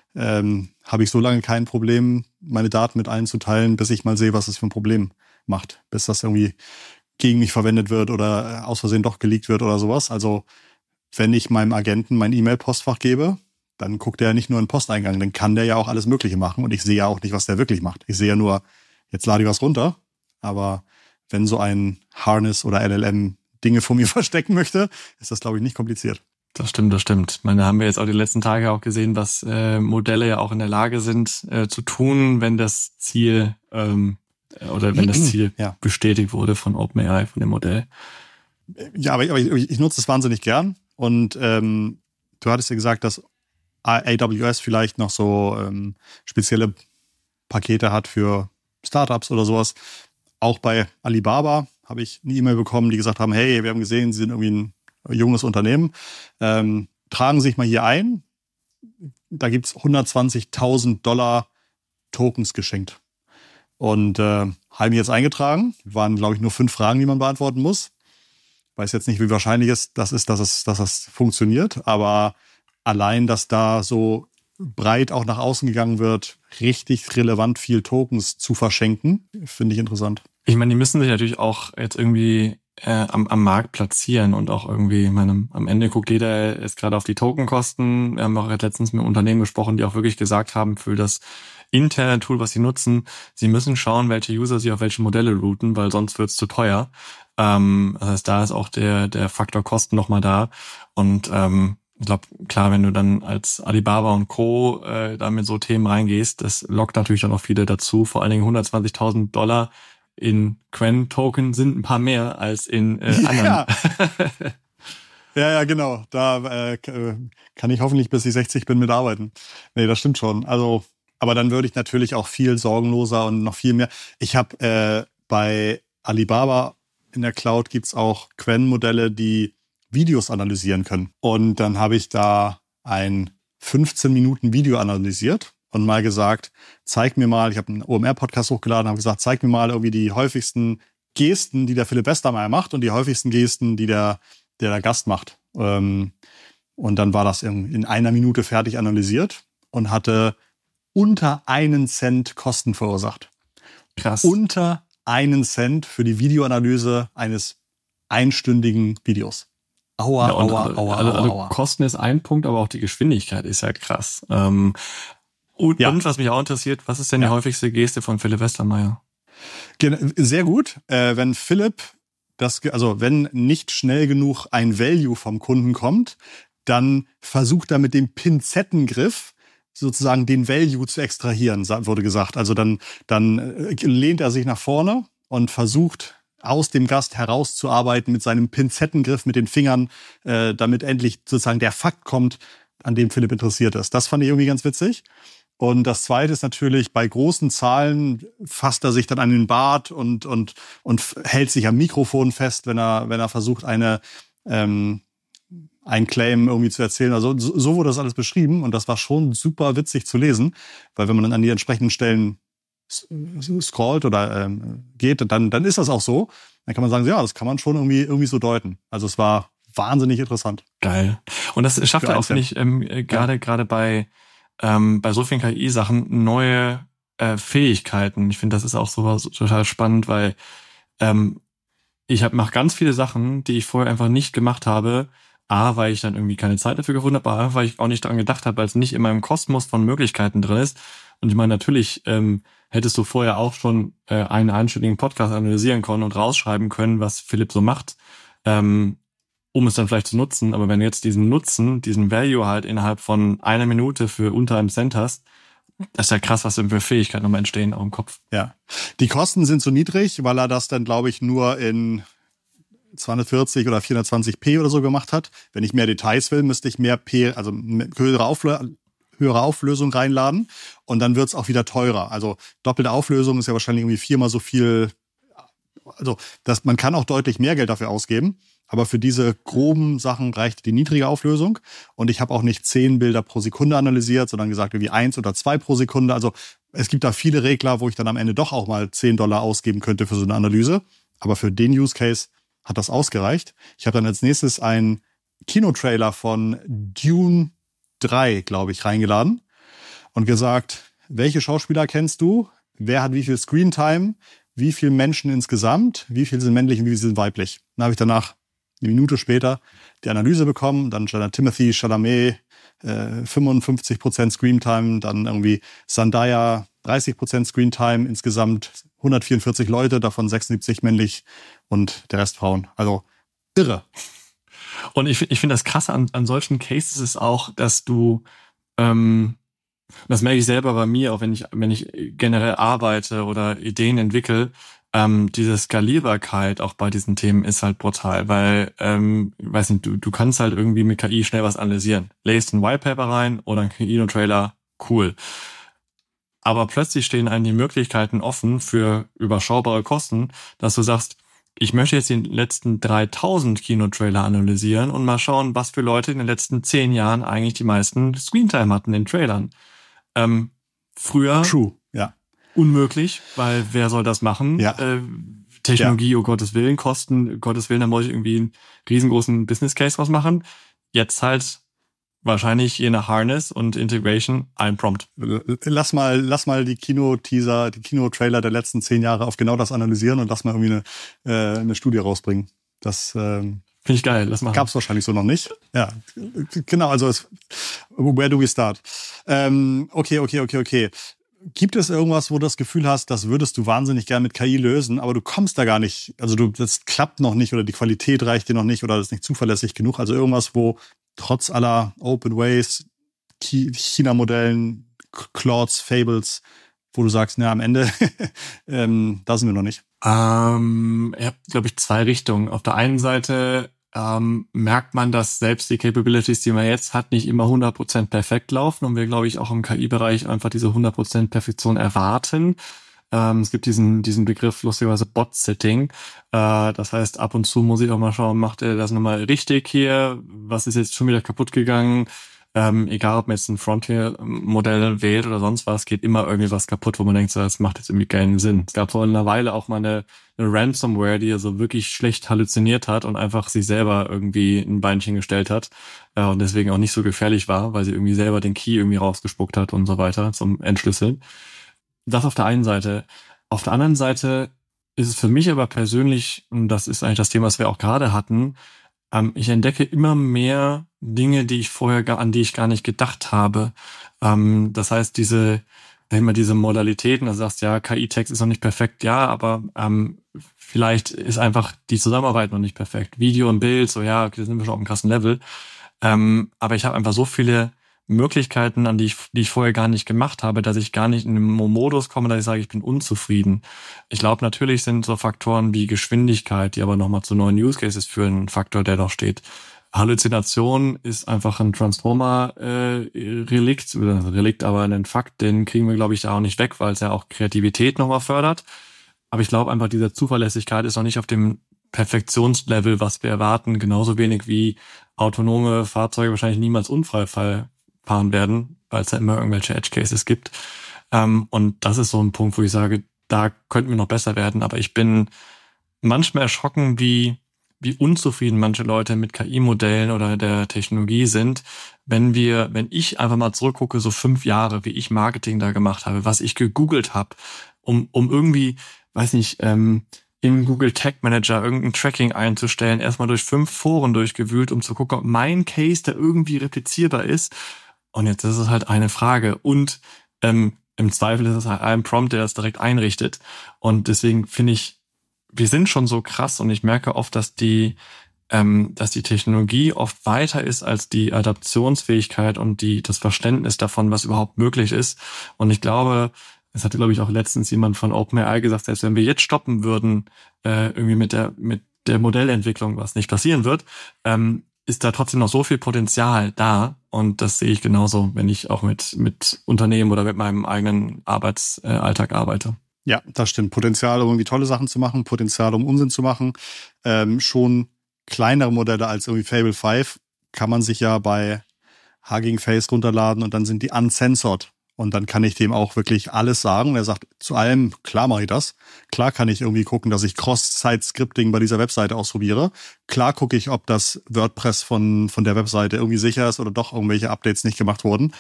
ähm, habe ich so lange kein Problem, meine Daten mit allen zu teilen, bis ich mal sehe, was es für ein Problem macht. Bis das irgendwie gegen mich verwendet wird oder aus Versehen doch geleakt wird oder sowas. Also wenn ich meinem Agenten mein E-Mail-Postfach gebe, dann guckt er ja nicht nur in den Posteingang, dann kann der ja auch alles Mögliche machen. Und ich sehe ja auch nicht, was der wirklich macht. Ich sehe ja nur, jetzt lade ich was runter. Aber wenn so ein Harness oder L L M Dinge vor mir verstecken möchte, ist das, glaube ich, nicht kompliziert. Das stimmt, das stimmt. Ich meine, da haben wir jetzt auch die letzten Tage auch gesehen, was äh, Modelle ja auch in der Lage sind äh, zu tun, wenn das Ziel ähm, oder wenn das Ziel ja. bestätigt wurde von OpenAI, von dem Modell. Ja, aber ich, aber ich, ich nutze es wahnsinnig gern. Und ähm, du hattest ja gesagt, dass A W S vielleicht noch so ähm, spezielle Pakete hat für Startups oder sowas. Auch bei Alibaba habe ich eine E-Mail bekommen, die gesagt haben, hey, wir haben gesehen, Sie sind irgendwie ein junges Unternehmen. Ähm, tragen Sie sich mal hier ein. Da gibt es hundertzwanzigtausend Dollar Tokens geschenkt. Und äh, habe mich jetzt eingetragen. Waren, glaube ich, nur fünf Fragen, die man beantworten muss. Weiß jetzt nicht, wie wahrscheinlich es das ist, dass es, dass das funktioniert. Aber allein, dass da so breit auch nach außen gegangen wird, richtig relevant viel Tokens zu verschenken, finde ich interessant. Ich meine, die müssen sich natürlich auch jetzt irgendwie äh, am, am Markt platzieren und auch irgendwie, ich meine, am Ende guckt jeder jetzt gerade auf die Tokenkosten. Wir haben auch letztens mit Unternehmen gesprochen, die auch wirklich gesagt haben, für das interne Tool, was sie nutzen, sie müssen schauen, welche User sie auf welche Modelle routen, weil sonst wird es zu teuer. Ähm, das heißt, da ist auch der der Faktor Kosten nochmal da. Und ähm, ich glaube, klar, wenn du dann als Alibaba und Co. Äh, da mit so Themen reingehst, das lockt natürlich dann auch viele dazu. Vor allen Dingen hundertzwanzigtausend Dollar in Qwen-Token sind ein paar mehr als in äh, anderen. Ja. ja, ja, genau. Da äh, kann ich hoffentlich, bis ich sechzig bin, mitarbeiten. Nee, das stimmt schon. Also, aber dann würde ich natürlich auch viel sorgenloser und noch viel mehr. Ich habe äh, bei Alibaba in der Cloud gibt's auch Qwen-Modelle, die Videos analysieren können. Und dann habe ich da ein fünfzehn Minuten Video analysiert und mal gesagt, zeig mir mal, ich habe einen O M R-Podcast hochgeladen, habe gesagt, zeig mir mal irgendwie die häufigsten Gesten, die der Philipp Westermeier macht und die häufigsten Gesten, die der, der, der Gast macht. Und dann war das in, in einer Minute fertig analysiert und hatte unter einen Cent Kosten verursacht. Krass. Unter einen Cent für die Videoanalyse eines einstündigen Videos. Aua, ja, und, aua, also, aua, also, also aua. Kosten ist ein Punkt, aber auch die Geschwindigkeit ist ja krass. Ähm, und, Ja. und was mich auch interessiert, was ist denn Ja. die häufigste Geste von Philipp Westermeier? Sehr gut. Äh, wenn Philipp, das, also wenn nicht schnell genug ein Value vom Kunden kommt, dann versucht er mit dem Pinzettengriff sozusagen den Value zu extrahieren, wurde gesagt. Also dann, dann lehnt er sich nach vorne und versucht aus dem Gast herauszuarbeiten mit seinem Pinzettengriff mit den Fingern, äh, damit endlich sozusagen der Fakt kommt, an dem Philipp interessiert ist. Das fand ich irgendwie ganz witzig. Und das Zweite ist natürlich, bei großen Zahlen fasst er sich dann an den Bart und, und, und hält sich am Mikrofon fest, wenn er, wenn er versucht, eine, ähm, einen Claim irgendwie zu erzählen. Also so, so wurde das alles beschrieben und das war schon super witzig zu lesen, weil wenn man dann an die entsprechenden Stellen scrollt oder ähm, geht, dann, dann ist das auch so. Dann kann man sagen, ja, das kann man schon irgendwie, irgendwie so deuten. Also es war wahnsinnig interessant. Geil. Und das schafft er auch, finde ich, ähm, gerade, ja. gerade bei, ähm, bei so vielen K I-Sachen neue äh, Fähigkeiten. Ich finde, das ist auch sowas total spannend, weil ähm, ich hab, mache ganz viele Sachen, die ich vorher einfach nicht gemacht habe. A, weil ich dann irgendwie keine Zeit dafür gefunden habe, A, weil ich auch nicht daran gedacht habe, weil es nicht in meinem Kosmos von Möglichkeiten drin ist. Und ich meine, natürlich ähm, hättest du vorher auch schon äh, einen einstündigen Podcast analysieren können und rausschreiben können, was Philipp so macht, ähm, um es dann vielleicht zu nutzen. Aber wenn du jetzt diesen Nutzen, diesen Value halt innerhalb von einer Minute für unter einem Cent hast, das ist ja krass, was für Fähigkeiten nochmal entstehen auch im Kopf. Ja, die Kosten sind so niedrig, weil er das dann, glaube ich, nur in zweihundertvierzig oder vierhundertzwanzig p oder so gemacht hat. Wenn ich mehr Details will, müsste ich mehr P, also höhere, Auflö- höhere Auflösung reinladen und dann wird es auch wieder teurer. Also doppelte Auflösung ist ja wahrscheinlich irgendwie viermal so viel. Also das, man kann auch deutlich mehr Geld dafür ausgeben, aber für diese groben Sachen reicht die niedrige Auflösung und ich habe auch nicht zehn Bilder pro Sekunde analysiert, sondern gesagt irgendwie eins oder zwei pro Sekunde. Also es gibt da viele Regler, wo ich dann am Ende doch auch mal zehn Dollar ausgeben könnte für so eine Analyse, aber für den Use Case hat das ausgereicht. Ich habe dann als nächstes einen Kinotrailer von Dune drei, glaube ich, reingeladen und gesagt, welche Schauspieler kennst du? Wer hat wie viel Screentime? Wie viele Menschen insgesamt? Wie viel sind männlich und wie viel sind weiblich? Dann habe ich danach eine Minute später die Analyse bekommen. Dann stand da Timothée Chalamet, äh, fünfundfünfzig Prozent Screentime. Dann irgendwie Zendaya, dreißig Prozent Screentime. Insgesamt hundertvierundvierzig Leute, davon sechsundsiebzig männlich und der Rest Frauen. Also irre. Und ich, ich finde das Krasse an, an solchen Cases ist auch, dass du, ähm, das merke ich selber bei mir, auch wenn ich, wenn ich generell arbeite oder Ideen entwickle, ähm, diese Skalierbarkeit auch bei diesen Themen ist halt brutal, weil, ähm, weiß nicht, du, du kannst halt irgendwie mit K I schnell was analysieren. Lässt ein White Paper rein oder ein Kino-Trailer, cool. Aber plötzlich stehen einem die Möglichkeiten offen für überschaubare Kosten, dass du sagst, ich möchte jetzt die letzten dreitausend Kinotrailer analysieren und mal schauen, was für Leute in den letzten zehn Jahren eigentlich die meisten Screentime hatten in Trailern. Ähm, früher True, ja. Unmöglich, weil wer soll das machen? Ja. Äh, Technologie, ja. oh Gottes Willen, Kosten, Gottes Willen, da muss ich irgendwie einen riesengroßen Business Case draus machen. Jetzt halt wahrscheinlich je nach Harness und Integration ein Prompt. Lass mal, lass mal die Kino-Teaser, die Kino-Trailer der letzten zehn Jahre auf genau das analysieren und lass mal irgendwie eine, äh, eine Studie rausbringen. Das ähm, finde ich geil. Lass machen. Gab es wahrscheinlich so noch nicht. Ja, genau. Also es, where do we start? Ähm, okay, okay, okay, okay. Gibt es irgendwas, wo du das Gefühl hast, das würdest du wahnsinnig gerne mit K I lösen, aber du kommst da gar nicht, also du, das klappt noch nicht oder die Qualität reicht dir noch nicht oder das ist nicht zuverlässig genug? Also irgendwas, wo trotz aller Open Ways, China-Modellen, Claudes, Fables, wo du sagst, na, am Ende, ähm, da sind wir noch nicht. Ähm, ich habe, glaube ich, zwei Richtungen. Auf der einen Seite ähm, merkt man, dass selbst die Capabilities, die man jetzt hat, nicht immer hundert Prozent perfekt laufen und wir, glaube ich, auch im K I-Bereich einfach diese hundert Prozent Perfektion erwarten. Ähm, es gibt diesen diesen Begriff lustigerweise Bot-Sitting. Äh, das heißt, ab und zu muss ich auch mal schauen, macht er das nochmal richtig hier? Was ist jetzt schon wieder kaputt gegangen? Ähm, egal, ob man jetzt ein Frontier-Modell wählt oder sonst was, geht immer irgendwie was kaputt, wo man denkt, so, das macht jetzt irgendwie keinen Sinn. Es gab vor einer Weile auch mal eine, eine Ransomware, die so wirklich schlecht halluziniert hat und einfach sich selber irgendwie ein Beinchen gestellt hat äh, und deswegen auch nicht so gefährlich war, weil sie irgendwie selber den Key irgendwie rausgespuckt hat und so weiter zum Entschlüsseln. Das auf der einen Seite. Auf der anderen Seite ist es für mich aber persönlich, und das ist eigentlich das Thema, was wir auch gerade hatten, ähm, ich entdecke immer mehr Dinge, die ich vorher gar, an die ich gar nicht gedacht habe. Ähm, das heißt, diese, immer diese Modalitäten, da sagst ja, K I-Text ist noch nicht perfekt, ja, aber ähm, vielleicht ist einfach die Zusammenarbeit noch nicht perfekt. Video und Bild, so ja, okay, da sind wir schon auf einem krassen Level. Ähm, aber ich habe einfach so viele Möglichkeiten, an die ich, die ich vorher gar nicht gemacht habe, dass ich gar nicht in den Modus komme, dass ich sage, ich bin unzufrieden. Ich glaube, natürlich sind so Faktoren wie Geschwindigkeit, die aber nochmal zu neuen Use Cases führen, ein Faktor, der doch steht. Halluzination ist einfach ein Transformer-Relikt, äh, Relikt, aber ein Fakt, den kriegen wir, glaube ich, da auch nicht weg, weil es ja auch Kreativität nochmal fördert. Aber ich glaube einfach, diese Zuverlässigkeit ist noch nicht auf dem Perfektionslevel, was wir erwarten, genauso wenig wie autonome Fahrzeuge wahrscheinlich niemals unfallfrei fahren werden, weil es ja immer irgendwelche Edge Cases gibt. Ähm, und das ist so ein Punkt, wo ich sage, da könnten wir noch besser werden. Aber ich bin manchmal erschrocken, wie wie unzufrieden manche Leute mit K I-Modellen oder der Technologie sind, wenn wir, wenn ich einfach mal zurückgucke, so fünf Jahre, wie ich Marketing da gemacht habe, was ich gegoogelt habe, um um irgendwie, weiß nicht, ähm, im Google Tag Manager irgendein Tracking einzustellen, erstmal durch fünf Foren durchgewühlt, um zu gucken, ob mein Case da irgendwie replizierbar ist. Und jetzt ist es halt eine Frage. Und ähm, im Zweifel ist es halt ein Prompt, der das direkt einrichtet. Und deswegen finde ich, wir sind schon so krass und ich merke oft, dass die, ähm, dass die Technologie oft weiter ist als die Adaptionsfähigkeit und die das Verständnis davon, was überhaupt möglich ist. Und ich glaube, es hatte, glaube ich, auch letztens jemand von OpenAI gesagt, selbst wenn wir jetzt stoppen würden, äh, irgendwie mit der mit der Modellentwicklung, was nicht passieren wird, ähm, ist da trotzdem noch so viel Potenzial da. Und das sehe ich genauso, wenn ich auch mit mit Unternehmen oder mit meinem eigenen Arbeitsalltag äh, arbeite. Ja, das stimmt. Potenzial, um irgendwie tolle Sachen zu machen, Potenzial, um Unsinn zu machen. Ähm, schon kleinere Modelle als irgendwie Fable fünf kann man sich ja bei Hugging Face runterladen und dann sind die uncensored. Und dann kann ich dem auch wirklich alles sagen. Und er sagt zu allem, klar mache ich das. Klar kann ich irgendwie gucken, dass ich Cross-Site-Scripting bei dieser Webseite ausprobiere. Klar gucke ich, ob das WordPress von, von der Webseite irgendwie sicher ist oder doch irgendwelche Updates nicht gemacht wurden.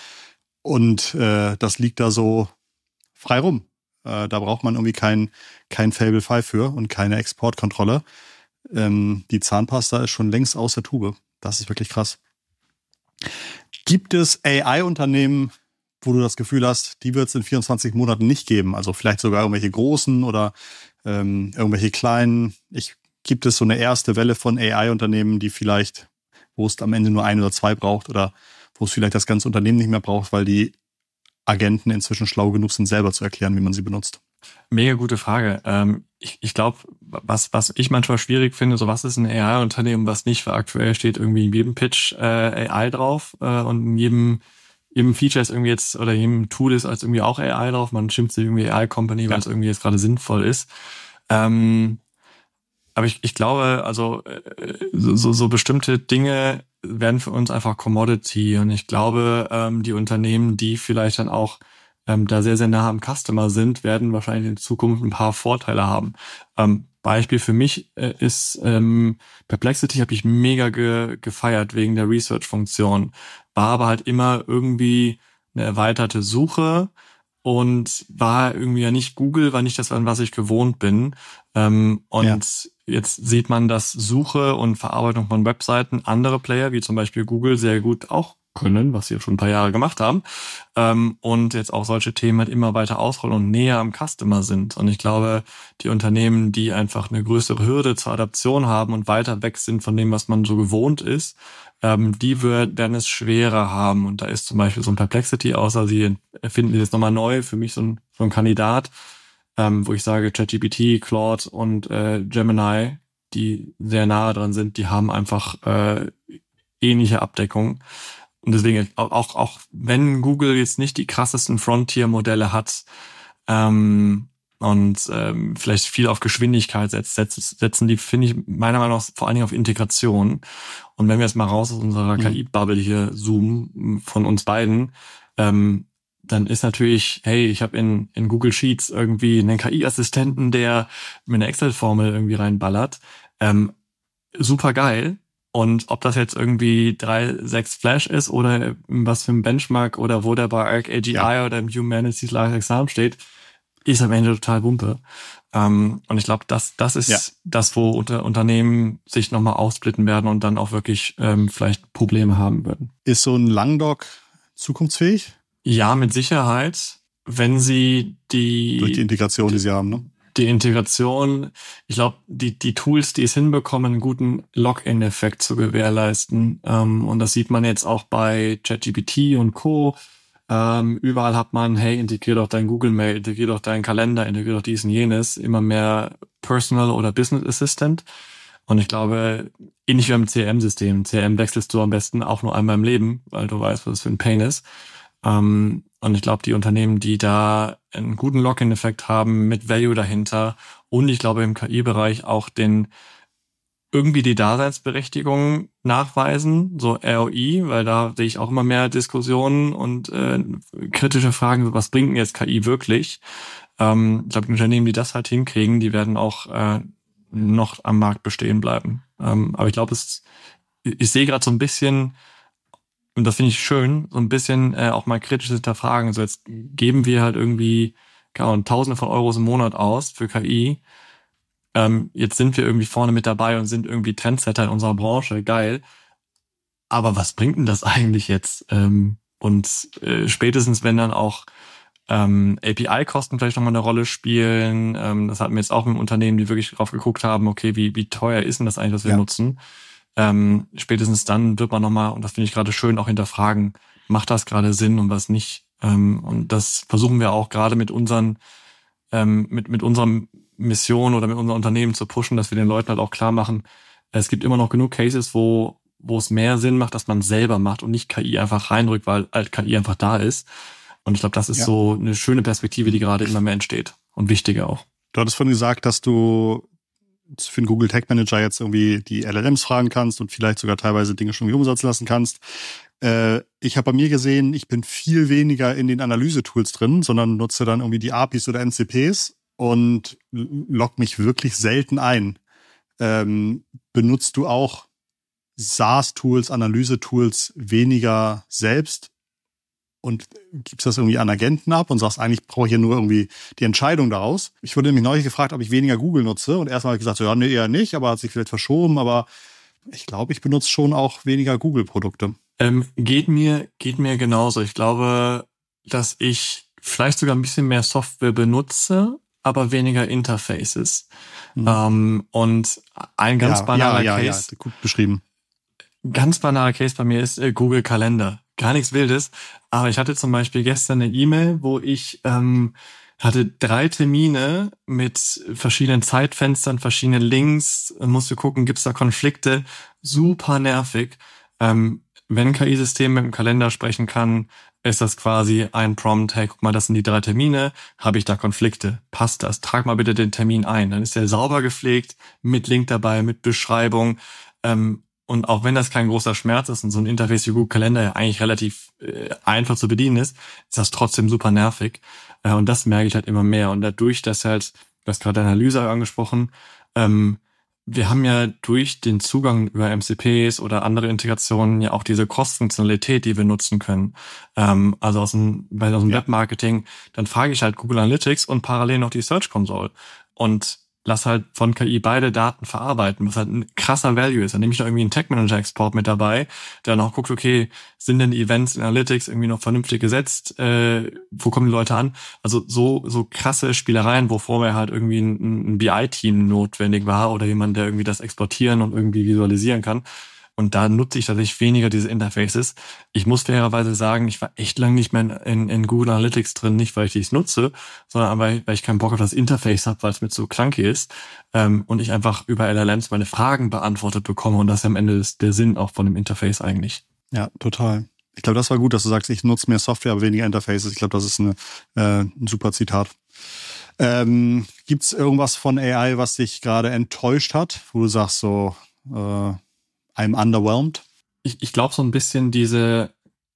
Und äh, das liegt da so frei rum. Äh, da braucht man irgendwie kein, kein Fable fünf für und keine Exportkontrolle. Ähm, die Zahnpasta ist schon längst aus der Tube. Das ist wirklich krass. Gibt es A I-Unternehmen, wo du das Gefühl hast, die wird es in vierundzwanzig Monaten nicht geben? Also vielleicht sogar irgendwelche großen oder ähm, irgendwelche kleinen. Ich, gibt es so eine erste Welle von A I-Unternehmen, die vielleicht, wo es am Ende nur ein oder zwei braucht oder wo es vielleicht das ganze Unternehmen nicht mehr braucht, weil die Agenten inzwischen schlau genug sind, selber zu erklären, wie man sie benutzt? Mega gute Frage. Ähm, ich ich glaube, was was ich manchmal schwierig finde, so was ist ein A I-Unternehmen, was nicht für aktuell steht, irgendwie in jedem Pitch äh, A I drauf äh, und in jedem jedem Feature ist irgendwie jetzt oder jedem Tool ist als irgendwie auch A I drauf. Man schimpft sich irgendwie A I-Company, weil Ja. es irgendwie jetzt gerade sinnvoll ist. Ähm, aber ich ich glaube, also äh, so so so bestimmte Dinge werden für uns einfach Commodity und ich glaube, ähm, die Unternehmen, die vielleicht dann auch ähm, da sehr, sehr nah am Customer sind, werden wahrscheinlich in Zukunft ein paar Vorteile haben. Ähm, Beispiel für mich äh, ist ähm, Perplexity habe ich mega ge gefeiert wegen der Research-Funktion. War aber halt immer irgendwie eine erweiterte Suche und war irgendwie ja nicht Google, war nicht das, an was ich gewohnt bin. Ähm, Ja. und jetzt sieht man, dass Suche und Verarbeitung von Webseiten andere Player, wie zum Beispiel Google, sehr gut auch können, was sie schon ein paar Jahre gemacht haben. Ähm, und jetzt auch solche Themen halt immer weiter ausrollen und näher am Customer sind. Und ich glaube, die Unternehmen, die einfach eine größere Hürde zur Adaption haben und weiter weg sind von dem, was man so gewohnt ist, ähm, die werden es schwerer haben. Und da ist zum Beispiel so ein Perplexity, außer sie erfinden das nochmal neu, für mich so ein, so ein Kandidat, ähm, wo ich sage, ChatGPT, Claude und äh, Gemini, die sehr nahe dran sind, die haben einfach äh, ähnliche Abdeckung. Und deswegen, auch, auch, auch wenn Google jetzt nicht die krassesten Frontier-Modelle hat ähm, und ähm, vielleicht viel auf Geschwindigkeit setzt, setzt setzen die, finde ich, meiner Meinung nach vor allen Dingen auf Integration. Und wenn wir jetzt mal raus aus unserer Mhm. K I-Bubble hier zoomen, von uns beiden, ähm, dann ist natürlich, hey, ich habe in, in Google Sheets irgendwie einen K I-Assistenten, der mir eine Excel-Formel irgendwie reinballert. Ähm, super geil. Und ob das jetzt irgendwie drei Punkt sechs Flash ist oder was für ein Benchmark oder wo der bei ArcAGI Ja. oder im Humanities Live Exam steht, ist am Ende total Wumpe. Ähm, und ich glaube, das, das ist Ja. das, wo unter Unternehmen sich nochmal aufsplitten werden und dann auch wirklich ähm, vielleicht Probleme haben würden. Ist so ein Langdoc zukunftsfähig? Ja, mit Sicherheit, wenn sie die Durch die Integration, die sie haben, ne? die Integration, ich glaube, die die Tools, die es hinbekommen, einen guten Login-Effekt zu gewährleisten. Ähm, und das sieht man jetzt auch bei ChatGPT und Co. Ähm, überall hat man, hey, integrier doch dein Google Mail, integrier doch deinen Kalender, integrier doch dies und jenes, immer mehr Personal oder Business Assistant. Und ich glaube, ähnlich wie beim C R M-System. C R M wechselst du am besten auch nur einmal im Leben, weil du weißt, was das für ein Pain ist. Ähm, und ich glaube, die Unternehmen, die da einen guten Lock-in-Effekt haben mit Value dahinter und ich glaube im K I-Bereich auch den irgendwie die Daseinsberechtigung nachweisen, so R O I, weil da sehe ich auch immer mehr Diskussionen und äh, kritische Fragen, so was bringt denn jetzt K I wirklich? Ähm, ich glaube, die Unternehmen, die das halt hinkriegen, die werden auch äh, noch am Markt bestehen bleiben. Ähm, aber ich glaube, es, ich sehe gerade so ein bisschen, und das finde ich schön, so ein bisschen äh, auch mal kritisch hinterfragen. Also jetzt geben wir halt irgendwie keine Ahnung, Tausende von Euros im Monat aus für K I. Ähm, jetzt sind wir irgendwie vorne mit dabei und sind irgendwie Trendsetter in unserer Branche. Geil. Aber was bringt denn das eigentlich jetzt? Ähm, und äh, spätestens, wenn dann auch ähm, A P I-Kosten vielleicht nochmal eine Rolle spielen, ähm, das hatten wir jetzt auch mit Unternehmen, die wirklich drauf geguckt haben, okay, wie, wie teuer ist denn das eigentlich, was wir Ja. nutzen? Ähm, spätestens dann wird man nochmal, und das finde ich gerade schön, auch hinterfragen, macht das gerade Sinn und was nicht? Ähm, und das versuchen wir auch gerade mit unseren, ähm, mit, mit unserer Mission oder mit unserem Unternehmen zu pushen, dass wir den Leuten halt auch klar machen, es gibt immer noch genug Cases, wo wo es mehr Sinn macht, dass man selber macht und nicht K I einfach reinrückt, weil halt K I einfach da ist. Und ich glaube, das ist Ja. so eine schöne Perspektive, die gerade immer mehr entsteht und wichtige auch. Du hattest vorhin gesagt, dass du für den Google Tag Manager jetzt irgendwie die L L Ms fragen kannst und vielleicht sogar teilweise Dinge schon umsetzen lassen kannst. Äh, ich habe bei mir gesehen, ich bin viel weniger in den Analyse-Tools drin, sondern nutze dann irgendwie die A P Is oder N C Ps und log mich wirklich selten ein. Ähm, benutzt du auch SaaS-Tools, Analyse-Tools weniger selbst und gibst das irgendwie an Agenten ab und sagst, eigentlich brauche ich hier nur irgendwie die Entscheidung daraus. Ich wurde nämlich neulich gefragt, ob ich weniger Google nutze und erstmal habe ich gesagt, so, ja, nee, eher nicht, aber hat sich vielleicht verschoben, aber ich glaube, ich benutze schon auch weniger Google-Produkte. Ähm, geht mir, geht mir genauso. Ich glaube, dass ich vielleicht sogar ein bisschen mehr Software benutze, aber weniger Interfaces. Mhm. Ähm, und ein ganz ja, banaler ja, ja, Case. Ja, gut beschrieben. Ganz banaler Case bei mir ist äh, Google Kalender. Gar nichts Wildes. Aber ich hatte zum Beispiel gestern eine E-Mail, wo ich ähm, hatte drei Termine mit verschiedenen Zeitfenstern, verschiedenen Links, musste gucken, gibt's da Konflikte, super nervig. Ähm, wenn ein K I-System mit dem Kalender sprechen kann, ist das quasi ein Prompt, hey, guck mal, das sind die drei Termine, habe ich da Konflikte? Passt das? Trag mal bitte den Termin ein. Dann ist der sauber gepflegt, mit Link dabei, mit Beschreibung. Ähm, und auch wenn das kein großer Schmerz ist und so ein Interface wie Google Kalender ja eigentlich relativ äh, einfach zu bedienen ist, ist das trotzdem super nervig. Äh, und das merke ich halt immer mehr. Und dadurch, dass halt, du hast gerade Analyse angesprochen, ähm, wir haben ja durch den Zugang über M C Ps oder andere Integrationen ja auch diese Cross-Funktionalität, die wir nutzen können. Ähm, also aus dem, bei aus dem ja. Webmarketing, dann frage ich halt Google Analytics und parallel noch die Search Console und lass halt von K I beide Daten verarbeiten, was halt ein krasser Value ist. Dann nehme ich noch irgendwie einen Tag Manager Export mit dabei, der dann auch guckt, okay, sind denn die Events in Analytics irgendwie noch vernünftig gesetzt? Äh, wo kommen die Leute an? Also so so krasse Spielereien, wo vorher halt irgendwie ein, ein B I-Team notwendig war oder jemand, der irgendwie das exportieren und irgendwie visualisieren kann. Und da nutze ich tatsächlich weniger diese Interfaces. Ich muss fairerweise sagen, ich war echt lange nicht mehr in, in Google Analytics drin, nicht weil ich dies nutze, sondern weil, weil ich keinen Bock auf das Interface habe, weil es mir zu clunky ist. Ähm, und ich einfach über L L Ms meine Fragen beantwortet bekomme. Und das ist am Ende ist der Sinn auch von dem Interface eigentlich. Ja, total. Ich glaube, das war gut, dass du sagst, ich nutze mehr Software, aber weniger Interfaces. Ich glaube, das ist eine, äh, ein super Zitat. Ähm, gibt's irgendwas von A I, was dich gerade enttäuscht hat, wo du sagst so, äh, I'm underwhelmed? Ich, ich glaube so ein bisschen diese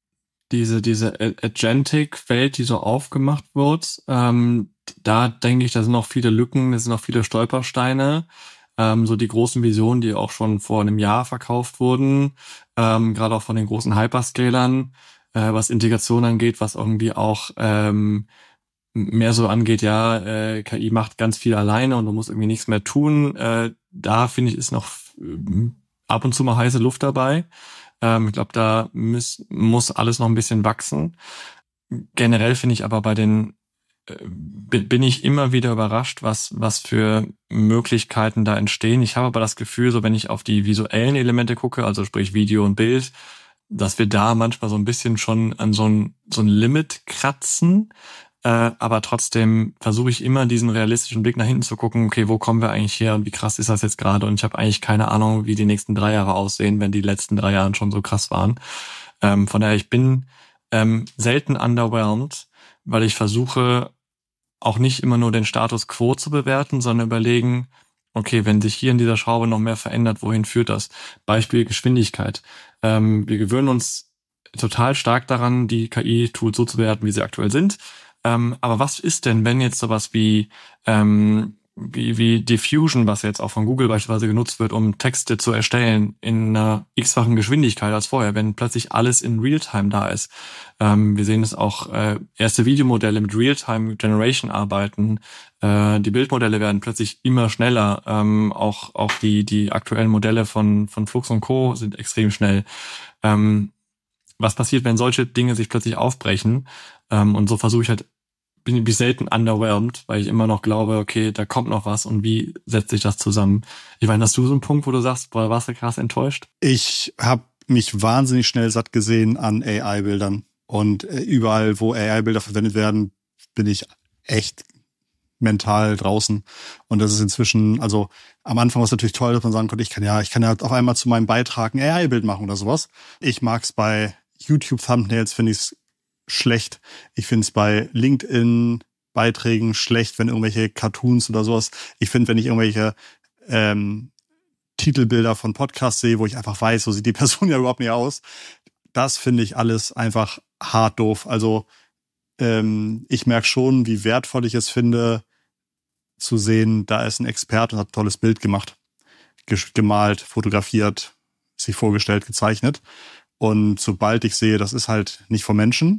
diese diese Agentic-Welt, die so aufgemacht wird. Ähm, da denke ich, da sind noch viele Lücken, da sind noch viele Stolpersteine. Ähm, so die großen Visionen, die auch schon vor einem Jahr verkauft wurden, ähm, gerade auch von den großen Hyperscalern, äh, was Integration angeht, was irgendwie auch ähm, mehr so angeht, ja, äh, K I macht ganz viel alleine und du musst irgendwie nichts mehr tun. Äh, da finde ich, ist noch äh, ab und zu mal heiße Luft dabei. Ähm, ich glaube, da muss, muss alles noch ein bisschen wachsen. Generell finde ich aber bei den, äh, bin ich immer wieder überrascht, was, was für Möglichkeiten da entstehen. Ich habe aber das Gefühl, so wenn ich auf die visuellen Elemente gucke, also sprich Video und Bild, dass wir da manchmal so ein bisschen schon an so ein, so ein Limit kratzen. Äh, aber trotzdem versuche ich immer diesen realistischen Blick nach hinten zu gucken, okay, wo kommen wir eigentlich her und wie krass ist das jetzt gerade? Und ich habe eigentlich keine Ahnung, wie die nächsten drei Jahre aussehen, wenn die letzten drei Jahre schon so krass waren. Ähm, von daher, ich bin ähm, selten underwhelmed, weil ich versuche auch nicht immer nur den Status quo zu bewerten, sondern überlegen, okay, wenn sich hier in dieser Schraube noch mehr verändert, wohin führt das? Beispiel Geschwindigkeit. Ähm, wir gewöhnen uns total stark daran, die K I-Tools so zu bewerten, wie sie aktuell sind. Ähm, aber was ist denn, wenn jetzt sowas wie, ähm, wie, wie Diffusion, was jetzt auch von Google beispielsweise genutzt wird, um Texte zu erstellen, in einer x-fachen Geschwindigkeit als vorher, wenn plötzlich alles in Realtime da ist. Ähm, wir sehen es auch, äh, erste Videomodelle mit Realtime Generation arbeiten. Äh, die Bildmodelle werden plötzlich immer schneller. Ähm, auch, auch die, die aktuellen Modelle von, von Flux und Co. sind extrem schnell. Ähm, was passiert, wenn solche Dinge sich plötzlich aufbrechen? Ähm, und so versuche ich halt, bin ich selten underwhelmed, weil ich immer noch glaube, okay, da kommt noch was und wie setzt sich das zusammen? Ich meine, hast du so einen Punkt, wo du sagst, boah, warst du krass enttäuscht? Ich habe mich wahnsinnig schnell satt gesehen an A I-Bildern. Und überall, wo A I-Bilder verwendet werden, bin ich echt mental draußen. Und das ist inzwischen, also am Anfang war es natürlich toll, dass man sagen konnte, ich kann ja, ich kann ja auf einmal zu meinem Beitrag ein A I-Bild machen oder sowas. Ich mag es bei YouTube-Thumbnails, finde ich es schlecht. Ich finde es bei LinkedIn-Beiträgen schlecht, wenn irgendwelche Cartoons oder sowas. Ich finde, wenn ich irgendwelche ähm, Titelbilder von Podcasts sehe, wo ich einfach weiß, so sieht die Person ja überhaupt nicht aus, das finde ich alles einfach hart doof. Also ähm, ich merke schon, wie wertvoll ich es finde, zu sehen, da ist ein Experte und hat ein tolles Bild gemacht. Gemalt, fotografiert, sich vorgestellt, gezeichnet. Und sobald ich sehe, das ist halt nicht vom Menschen,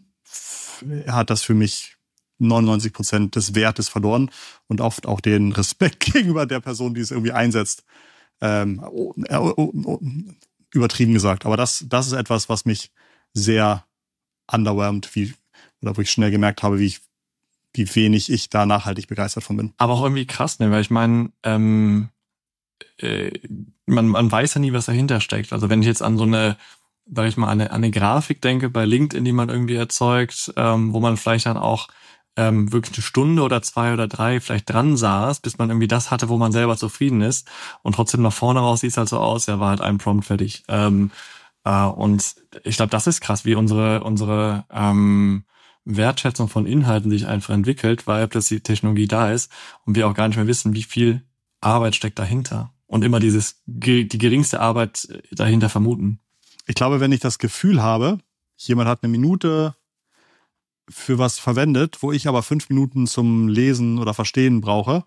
hat das für mich neunundneunzig Prozent des Wertes verloren und oft auch den Respekt gegenüber der Person, die es irgendwie einsetzt. Ähm, oh, oh, oh, oh, übertrieben gesagt. Aber das, das ist etwas, was mich sehr underwhelmed, wie, oder wo ich schnell gemerkt habe, wie ich, wie wenig ich da nachhaltig begeistert von bin. Aber auch irgendwie krass, ne? Weil ich meine, ähm, äh, man, man weiß ja nie, was dahinter steckt. Also wenn ich jetzt an so eine, sag ich mal, an eine, an eine Grafik denke bei LinkedIn, die man irgendwie erzeugt, ähm, wo man vielleicht dann auch ähm, wirklich eine Stunde oder zwei oder drei vielleicht dran saß, bis man irgendwie das hatte, wo man selber zufrieden ist. Und trotzdem nach vorne raus sieht es halt so aus, ja, war halt ein Prompt fertig. Ähm, äh, und ich glaube, das ist krass, wie unsere unsere ähm, Wertschätzung von Inhalten sich einfach entwickelt, weil plötzlich die Technologie da ist und wir auch gar nicht mehr wissen, wie viel Arbeit steckt dahinter. Und immer dieses die geringste Arbeit dahinter vermuten. Ich glaube, wenn ich das Gefühl habe, jemand hat eine Minute für was verwendet, wo ich aber fünf Minuten zum Lesen oder Verstehen brauche,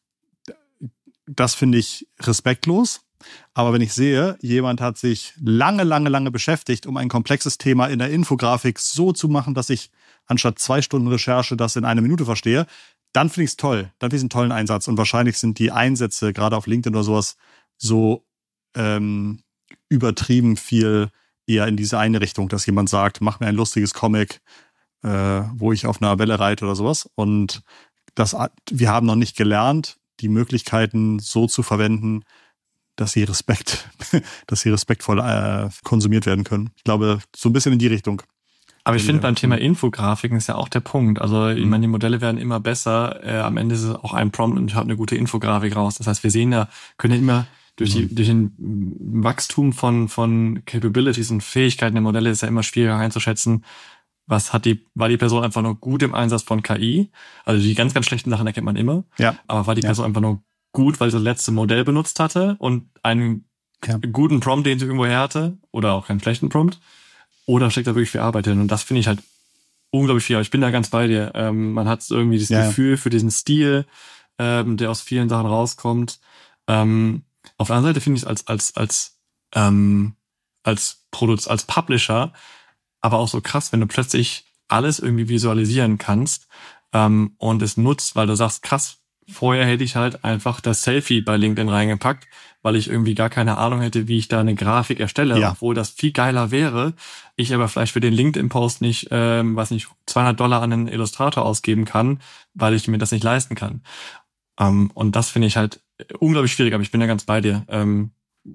das finde ich respektlos. Aber wenn ich sehe, jemand hat sich lange, lange, lange beschäftigt, um ein komplexes Thema in der Infografik so zu machen, dass ich anstatt zwei Stunden Recherche das in eine Minute verstehe, dann finde ich es toll. Dann finde ich es einen tollen Einsatz. Und wahrscheinlich sind die Einsätze, gerade auf LinkedIn oder sowas, so ähm, übertrieben viel eher in diese eine Richtung, dass jemand sagt, mach mir ein lustiges Comic, äh, wo ich auf einer Welle reite oder sowas. Und das, wir haben noch nicht gelernt, die Möglichkeiten so zu verwenden, dass sie Respekt, dass sie respektvoll äh, konsumiert werden können. Ich glaube, so ein bisschen in die Richtung. Aber ich finde, beim Thema Infografiken ist ja auch der Punkt. Also, ich meine, die Modelle werden immer besser. Äh, am Ende ist es auch ein Prompt und ich habe eine gute Infografik raus. Das heißt, wir sehen ja, können ja immer durch die, durch den Wachstum von, von Capabilities und Fähigkeiten der Modelle ist ja immer schwieriger einzuschätzen, was hat die, war die Person einfach nur gut im Einsatz von K I? Also, die ganz, ganz schlechten Sachen erkennt man immer. Ja. Aber war die Person ja. einfach nur gut, weil sie das letzte Modell benutzt hatte und einen ja. guten Prompt, den sie irgendwo her hatte, oder auch keinen schlechten Prompt? Oder steckt da wirklich viel Arbeit hin? Und das finde ich halt unglaublich viel. Aber ich bin da ganz bei dir. Ähm, man hat irgendwie das ja. Gefühl für diesen Stil, ähm, der aus vielen Sachen rauskommt. Ähm, auf der anderen Seite finde ich es als als als ähm, als Produkt, als Publisher, aber auch so krass, wenn du plötzlich alles irgendwie visualisieren kannst ähm, und es nutzt, weil du sagst, krass, vorher hätte ich halt einfach das Selfie bei LinkedIn reingepackt, weil ich irgendwie gar keine Ahnung hätte, wie ich da eine Grafik erstelle, ja. obwohl das viel geiler wäre. Ich aber vielleicht für den LinkedIn-Post nicht, ähm, weiß nicht, zweihundert Dollar an einen Illustrator ausgeben kann, weil ich mir das nicht leisten kann. Ähm, und das finde ich halt unglaublich schwierig, aber ich bin da ganz bei dir. Ähm,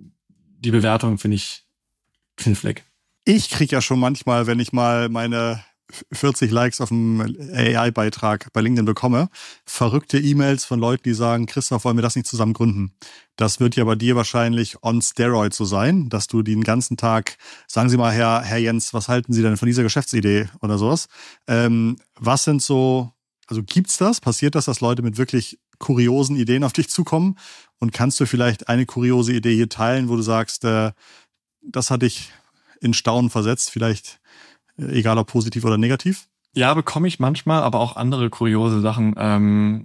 die Bewertung finde ich Knifflig. Ich kriege ja schon manchmal, wenn ich mal meine vierzig Likes auf einem A I-Beitrag bei LinkedIn bekomme, verrückte E-Mails von Leuten, die sagen, Christoph, wollen wir das nicht zusammen gründen? Das wird ja bei dir wahrscheinlich on steroid so sein, dass du den ganzen Tag, sagen Sie mal, Herr, Herr Jens, was halten Sie denn von dieser Geschäftsidee oder sowas? Ähm, was sind so, also gibt's das? Passiert das, dass Leute mit wirklich kuriosen Ideen auf dich zukommen? Und kannst du vielleicht eine kuriose Idee hier teilen, wo du sagst, äh, das hat dich in Staunen versetzt, vielleicht egal ob positiv oder negativ? Ja, bekomme ich manchmal, aber auch andere kuriose Sachen. Ähm,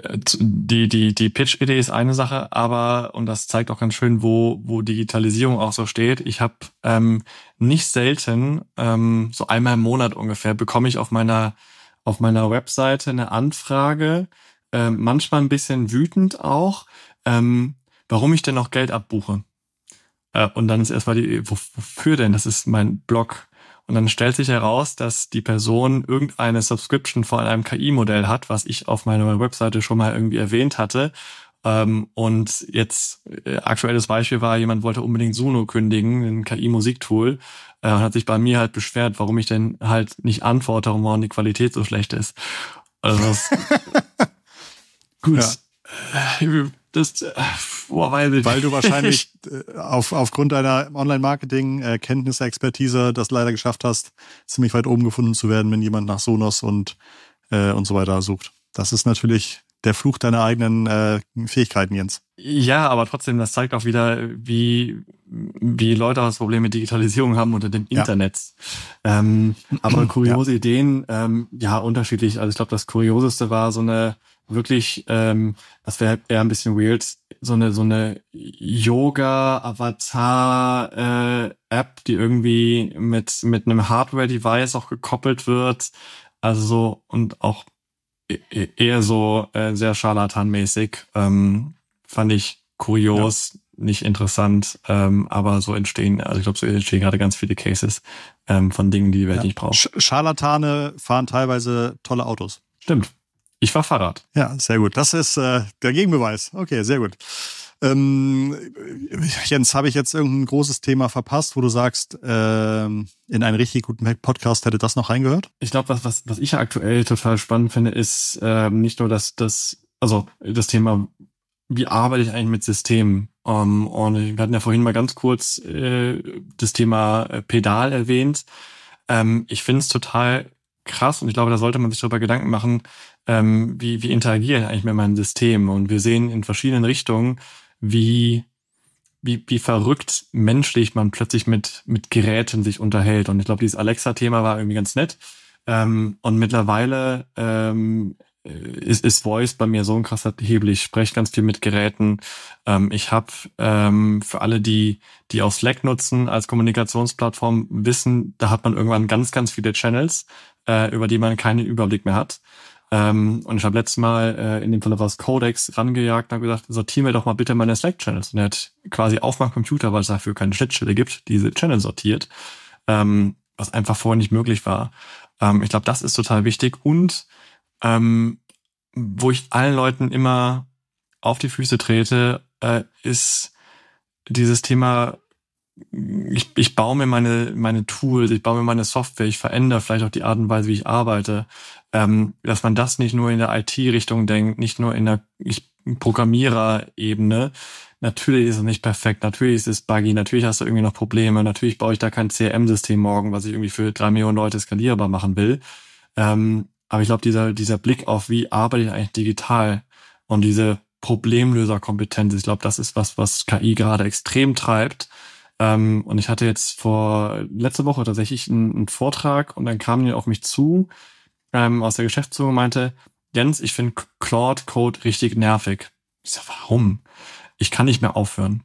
die die die Pitch-Idee ist eine Sache, aber, und das zeigt auch ganz schön, wo wo Digitalisierung auch so steht. Ich habe ähm, nicht selten, ähm, so einmal im Monat ungefähr, bekomme ich auf meiner auf meiner Webseite eine Anfrage, äh, manchmal ein bisschen wütend auch, ähm, warum ich denn noch Geld abbuche. Äh, und dann ist erstmal die, wofür denn? Das ist mein Blog. Und dann stellt sich heraus, dass die Person irgendeine Subscription von einem K I-Modell hat, was ich auf meiner Webseite schon mal irgendwie erwähnt hatte. Ähm, und jetzt, äh, aktuelles Beispiel war, jemand wollte unbedingt Suno kündigen, ein K I-Musiktool, äh, und hat sich bei mir halt beschwert, warum ich denn halt nicht antworte, warum die Qualität so schlecht ist. Also das gut. Ja. Das, boah, weiß ich. Weil du wahrscheinlich auf, aufgrund deiner Online-Marketing-Kenntnisse, Expertise das leider geschafft hast, ziemlich weit oben gefunden zu werden, wenn jemand nach Sonos und, äh, und so weiter sucht. Das ist natürlich der Fluch deiner eigenen äh, Fähigkeiten, Jens. Ja, aber trotzdem, das zeigt auch wieder, wie, wie Leute das Problem mit Digitalisierung haben unter dem Internet. Ja. Ähm, aber kuriose ja. Ideen, ähm, ja, unterschiedlich. Also ich glaube, das Kurioseste war so eine wirklich, ähm, das wäre eher ein bisschen weird, so eine so eine Yoga-Avatar-App, die irgendwie mit mit einem Hardware-Device auch gekoppelt wird. Also so, und auch eher so äh, sehr scharlatanmäßig. Ähm, fand ich kurios, ja. nicht interessant, ähm, aber so entstehen, also ich glaube, so entstehen gerade ganz viele Cases ähm, von Dingen, die die Welt ja. nicht braucht. Sch- Scharlatane fahren teilweise tolle Autos. Stimmt. Ich fahr Fahrrad. Ja, sehr gut. Das ist äh, der Gegenbeweis. Okay, sehr gut. Ähm, Jens, habe ich jetzt irgendein großes Thema verpasst, wo du sagst, äh, in einen richtig guten Podcast hätte das noch reingehört? Ich glaube, was, was, was ich aktuell total spannend finde, ist ähm, nicht nur das, das, also das Thema, wie arbeite ich eigentlich mit Systemen? Um, und wir hatten ja vorhin mal ganz kurz äh, das Thema äh, Pedal erwähnt. Ähm, ich finde es total krass und ich glaube, da sollte man sich darüber Gedanken machen, ähm, wie, wie interagiere ich eigentlich mit meinem System? Und wir sehen in verschiedenen Richtungen, wie wie, wie verrückt menschlich man plötzlich mit, mit Geräten sich unterhält. Und ich glaube, dieses Alexa-Thema war irgendwie ganz nett. Ähm, und mittlerweile ähm, ist, ist Voice bei mir so ein krasser Hebel. Ich spreche ganz viel mit Geräten. Ähm, ich habe ähm, für alle, die die auch Slack nutzen als Kommunikationsplattform, wissen, da hat man irgendwann ganz, ganz viele Channels, äh, über die man keinen Überblick mehr hat. Ähm, und ich habe letztes Mal äh, in dem Fall was Codex rangejagt und habe gesagt, sortier mir doch mal bitte meine Slack-Channels. Und er hat quasi auf meinem Computer, weil es dafür keine Schnittstelle gibt, diese Channel sortiert, ähm, was einfach vorher nicht möglich war. Ähm, ich glaube, das ist total wichtig. Und ähm, wo ich allen Leuten immer auf die Füße trete, äh, ist dieses Thema, ich, ich baue mir meine, meine Tools, ich baue mir meine Software, ich verändere vielleicht auch die Art und Weise, wie ich arbeite, ähm, dass man das nicht nur in der I T-Richtung denkt, nicht nur in der Programmierer-Ebene. Natürlich ist es nicht perfekt, natürlich ist es buggy, natürlich hast du irgendwie noch Probleme, natürlich baue ich da kein C R M-System morgen, was ich irgendwie für drei Millionen Leute skalierbar machen will. Ähm, aber ich glaube, dieser, dieser Blick auf, wie arbeite ich eigentlich digital und diese Problemlöserkompetenz, ich glaube, das ist was, was K I gerade extrem treibt. Ähm, und ich hatte jetzt vor letzte Woche tatsächlich einen, einen Vortrag und dann kam die auf mich zu ähm, aus der Geschäftsführung und meinte, Jens, ich finde Claude Code richtig nervig. Ich so, warum? Ich kann nicht mehr aufhören.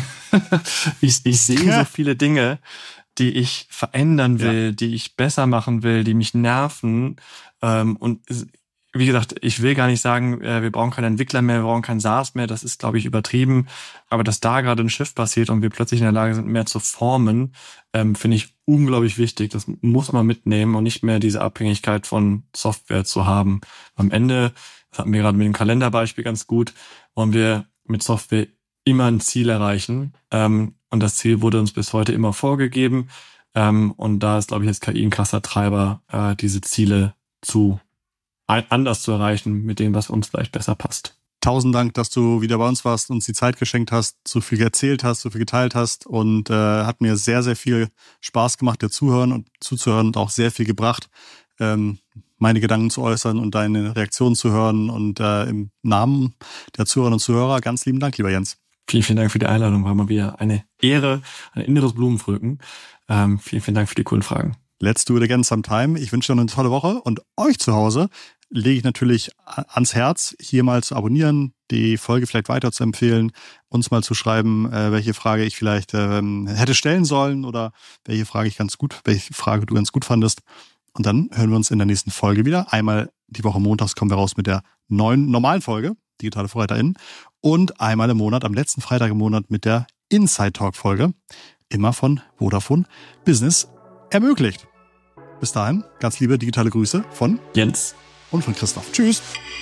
ich, ich sehe so viele Dinge, die ich verändern will, ja. die ich besser machen will, die mich nerven. Ähm, und wie gesagt, ich will gar nicht sagen, äh, wir brauchen keine Entwickler mehr, wir brauchen kein SaaS mehr. Das ist, glaube ich, übertrieben. Aber dass da gerade ein Shift passiert und wir plötzlich in der Lage sind, mehr zu formen, ähm, finde ich unglaublich wichtig. Das muss man mitnehmen und nicht mehr diese Abhängigkeit von Software zu haben. Am Ende, das hatten wir gerade mit dem Kalenderbeispiel ganz gut, wollen wir mit Software immer ein Ziel erreichen. Ähm, und das Ziel wurde uns bis heute immer vorgegeben. Ähm, und da ist, glaube ich, jetzt K I ein krasser Treiber, äh, diese Ziele zu anders zu erreichen mit dem, was uns vielleicht besser passt. Tausend Dank, dass du wieder bei uns warst, uns die Zeit geschenkt hast, so viel erzählt hast, so viel geteilt hast und äh, hat mir sehr, sehr viel Spaß gemacht, dir zuhören und zuzuhören und auch sehr viel gebracht, ähm, meine Gedanken zu äußern und deine Reaktionen zu hören und äh, im Namen der Zuhörerinnen und Zuhörer ganz lieben Dank, lieber Jens. Vielen, vielen Dank für die Einladung, war mal wieder eine Ehre, ein inneres Blumenpflücken. Ähm, vielen, vielen Dank für die coolen Fragen. Let's do it again sometime. Ich wünsche dir noch eine tolle Woche und euch zu Hause lege ich natürlich ans Herz, hier mal zu abonnieren, die Folge vielleicht weiter zu empfehlen, uns mal zu schreiben, äh, welche Frage ich vielleicht ähm, hätte stellen sollen oder welche Frage ich ganz gut, welche Frage du ganz gut fandest. Und dann hören wir uns in der nächsten Folge wieder. Einmal die Woche montags kommen wir raus mit der neuen normalen Folge, Digitale VorreiterInnen, und einmal im Monat, am letzten Freitag im Monat mit der Inside Talk Folge, immer von Vodafone Business ermöglicht. Bis dahin, ganz liebe digitale Grüße von Jens und von Christoph. Tschüss.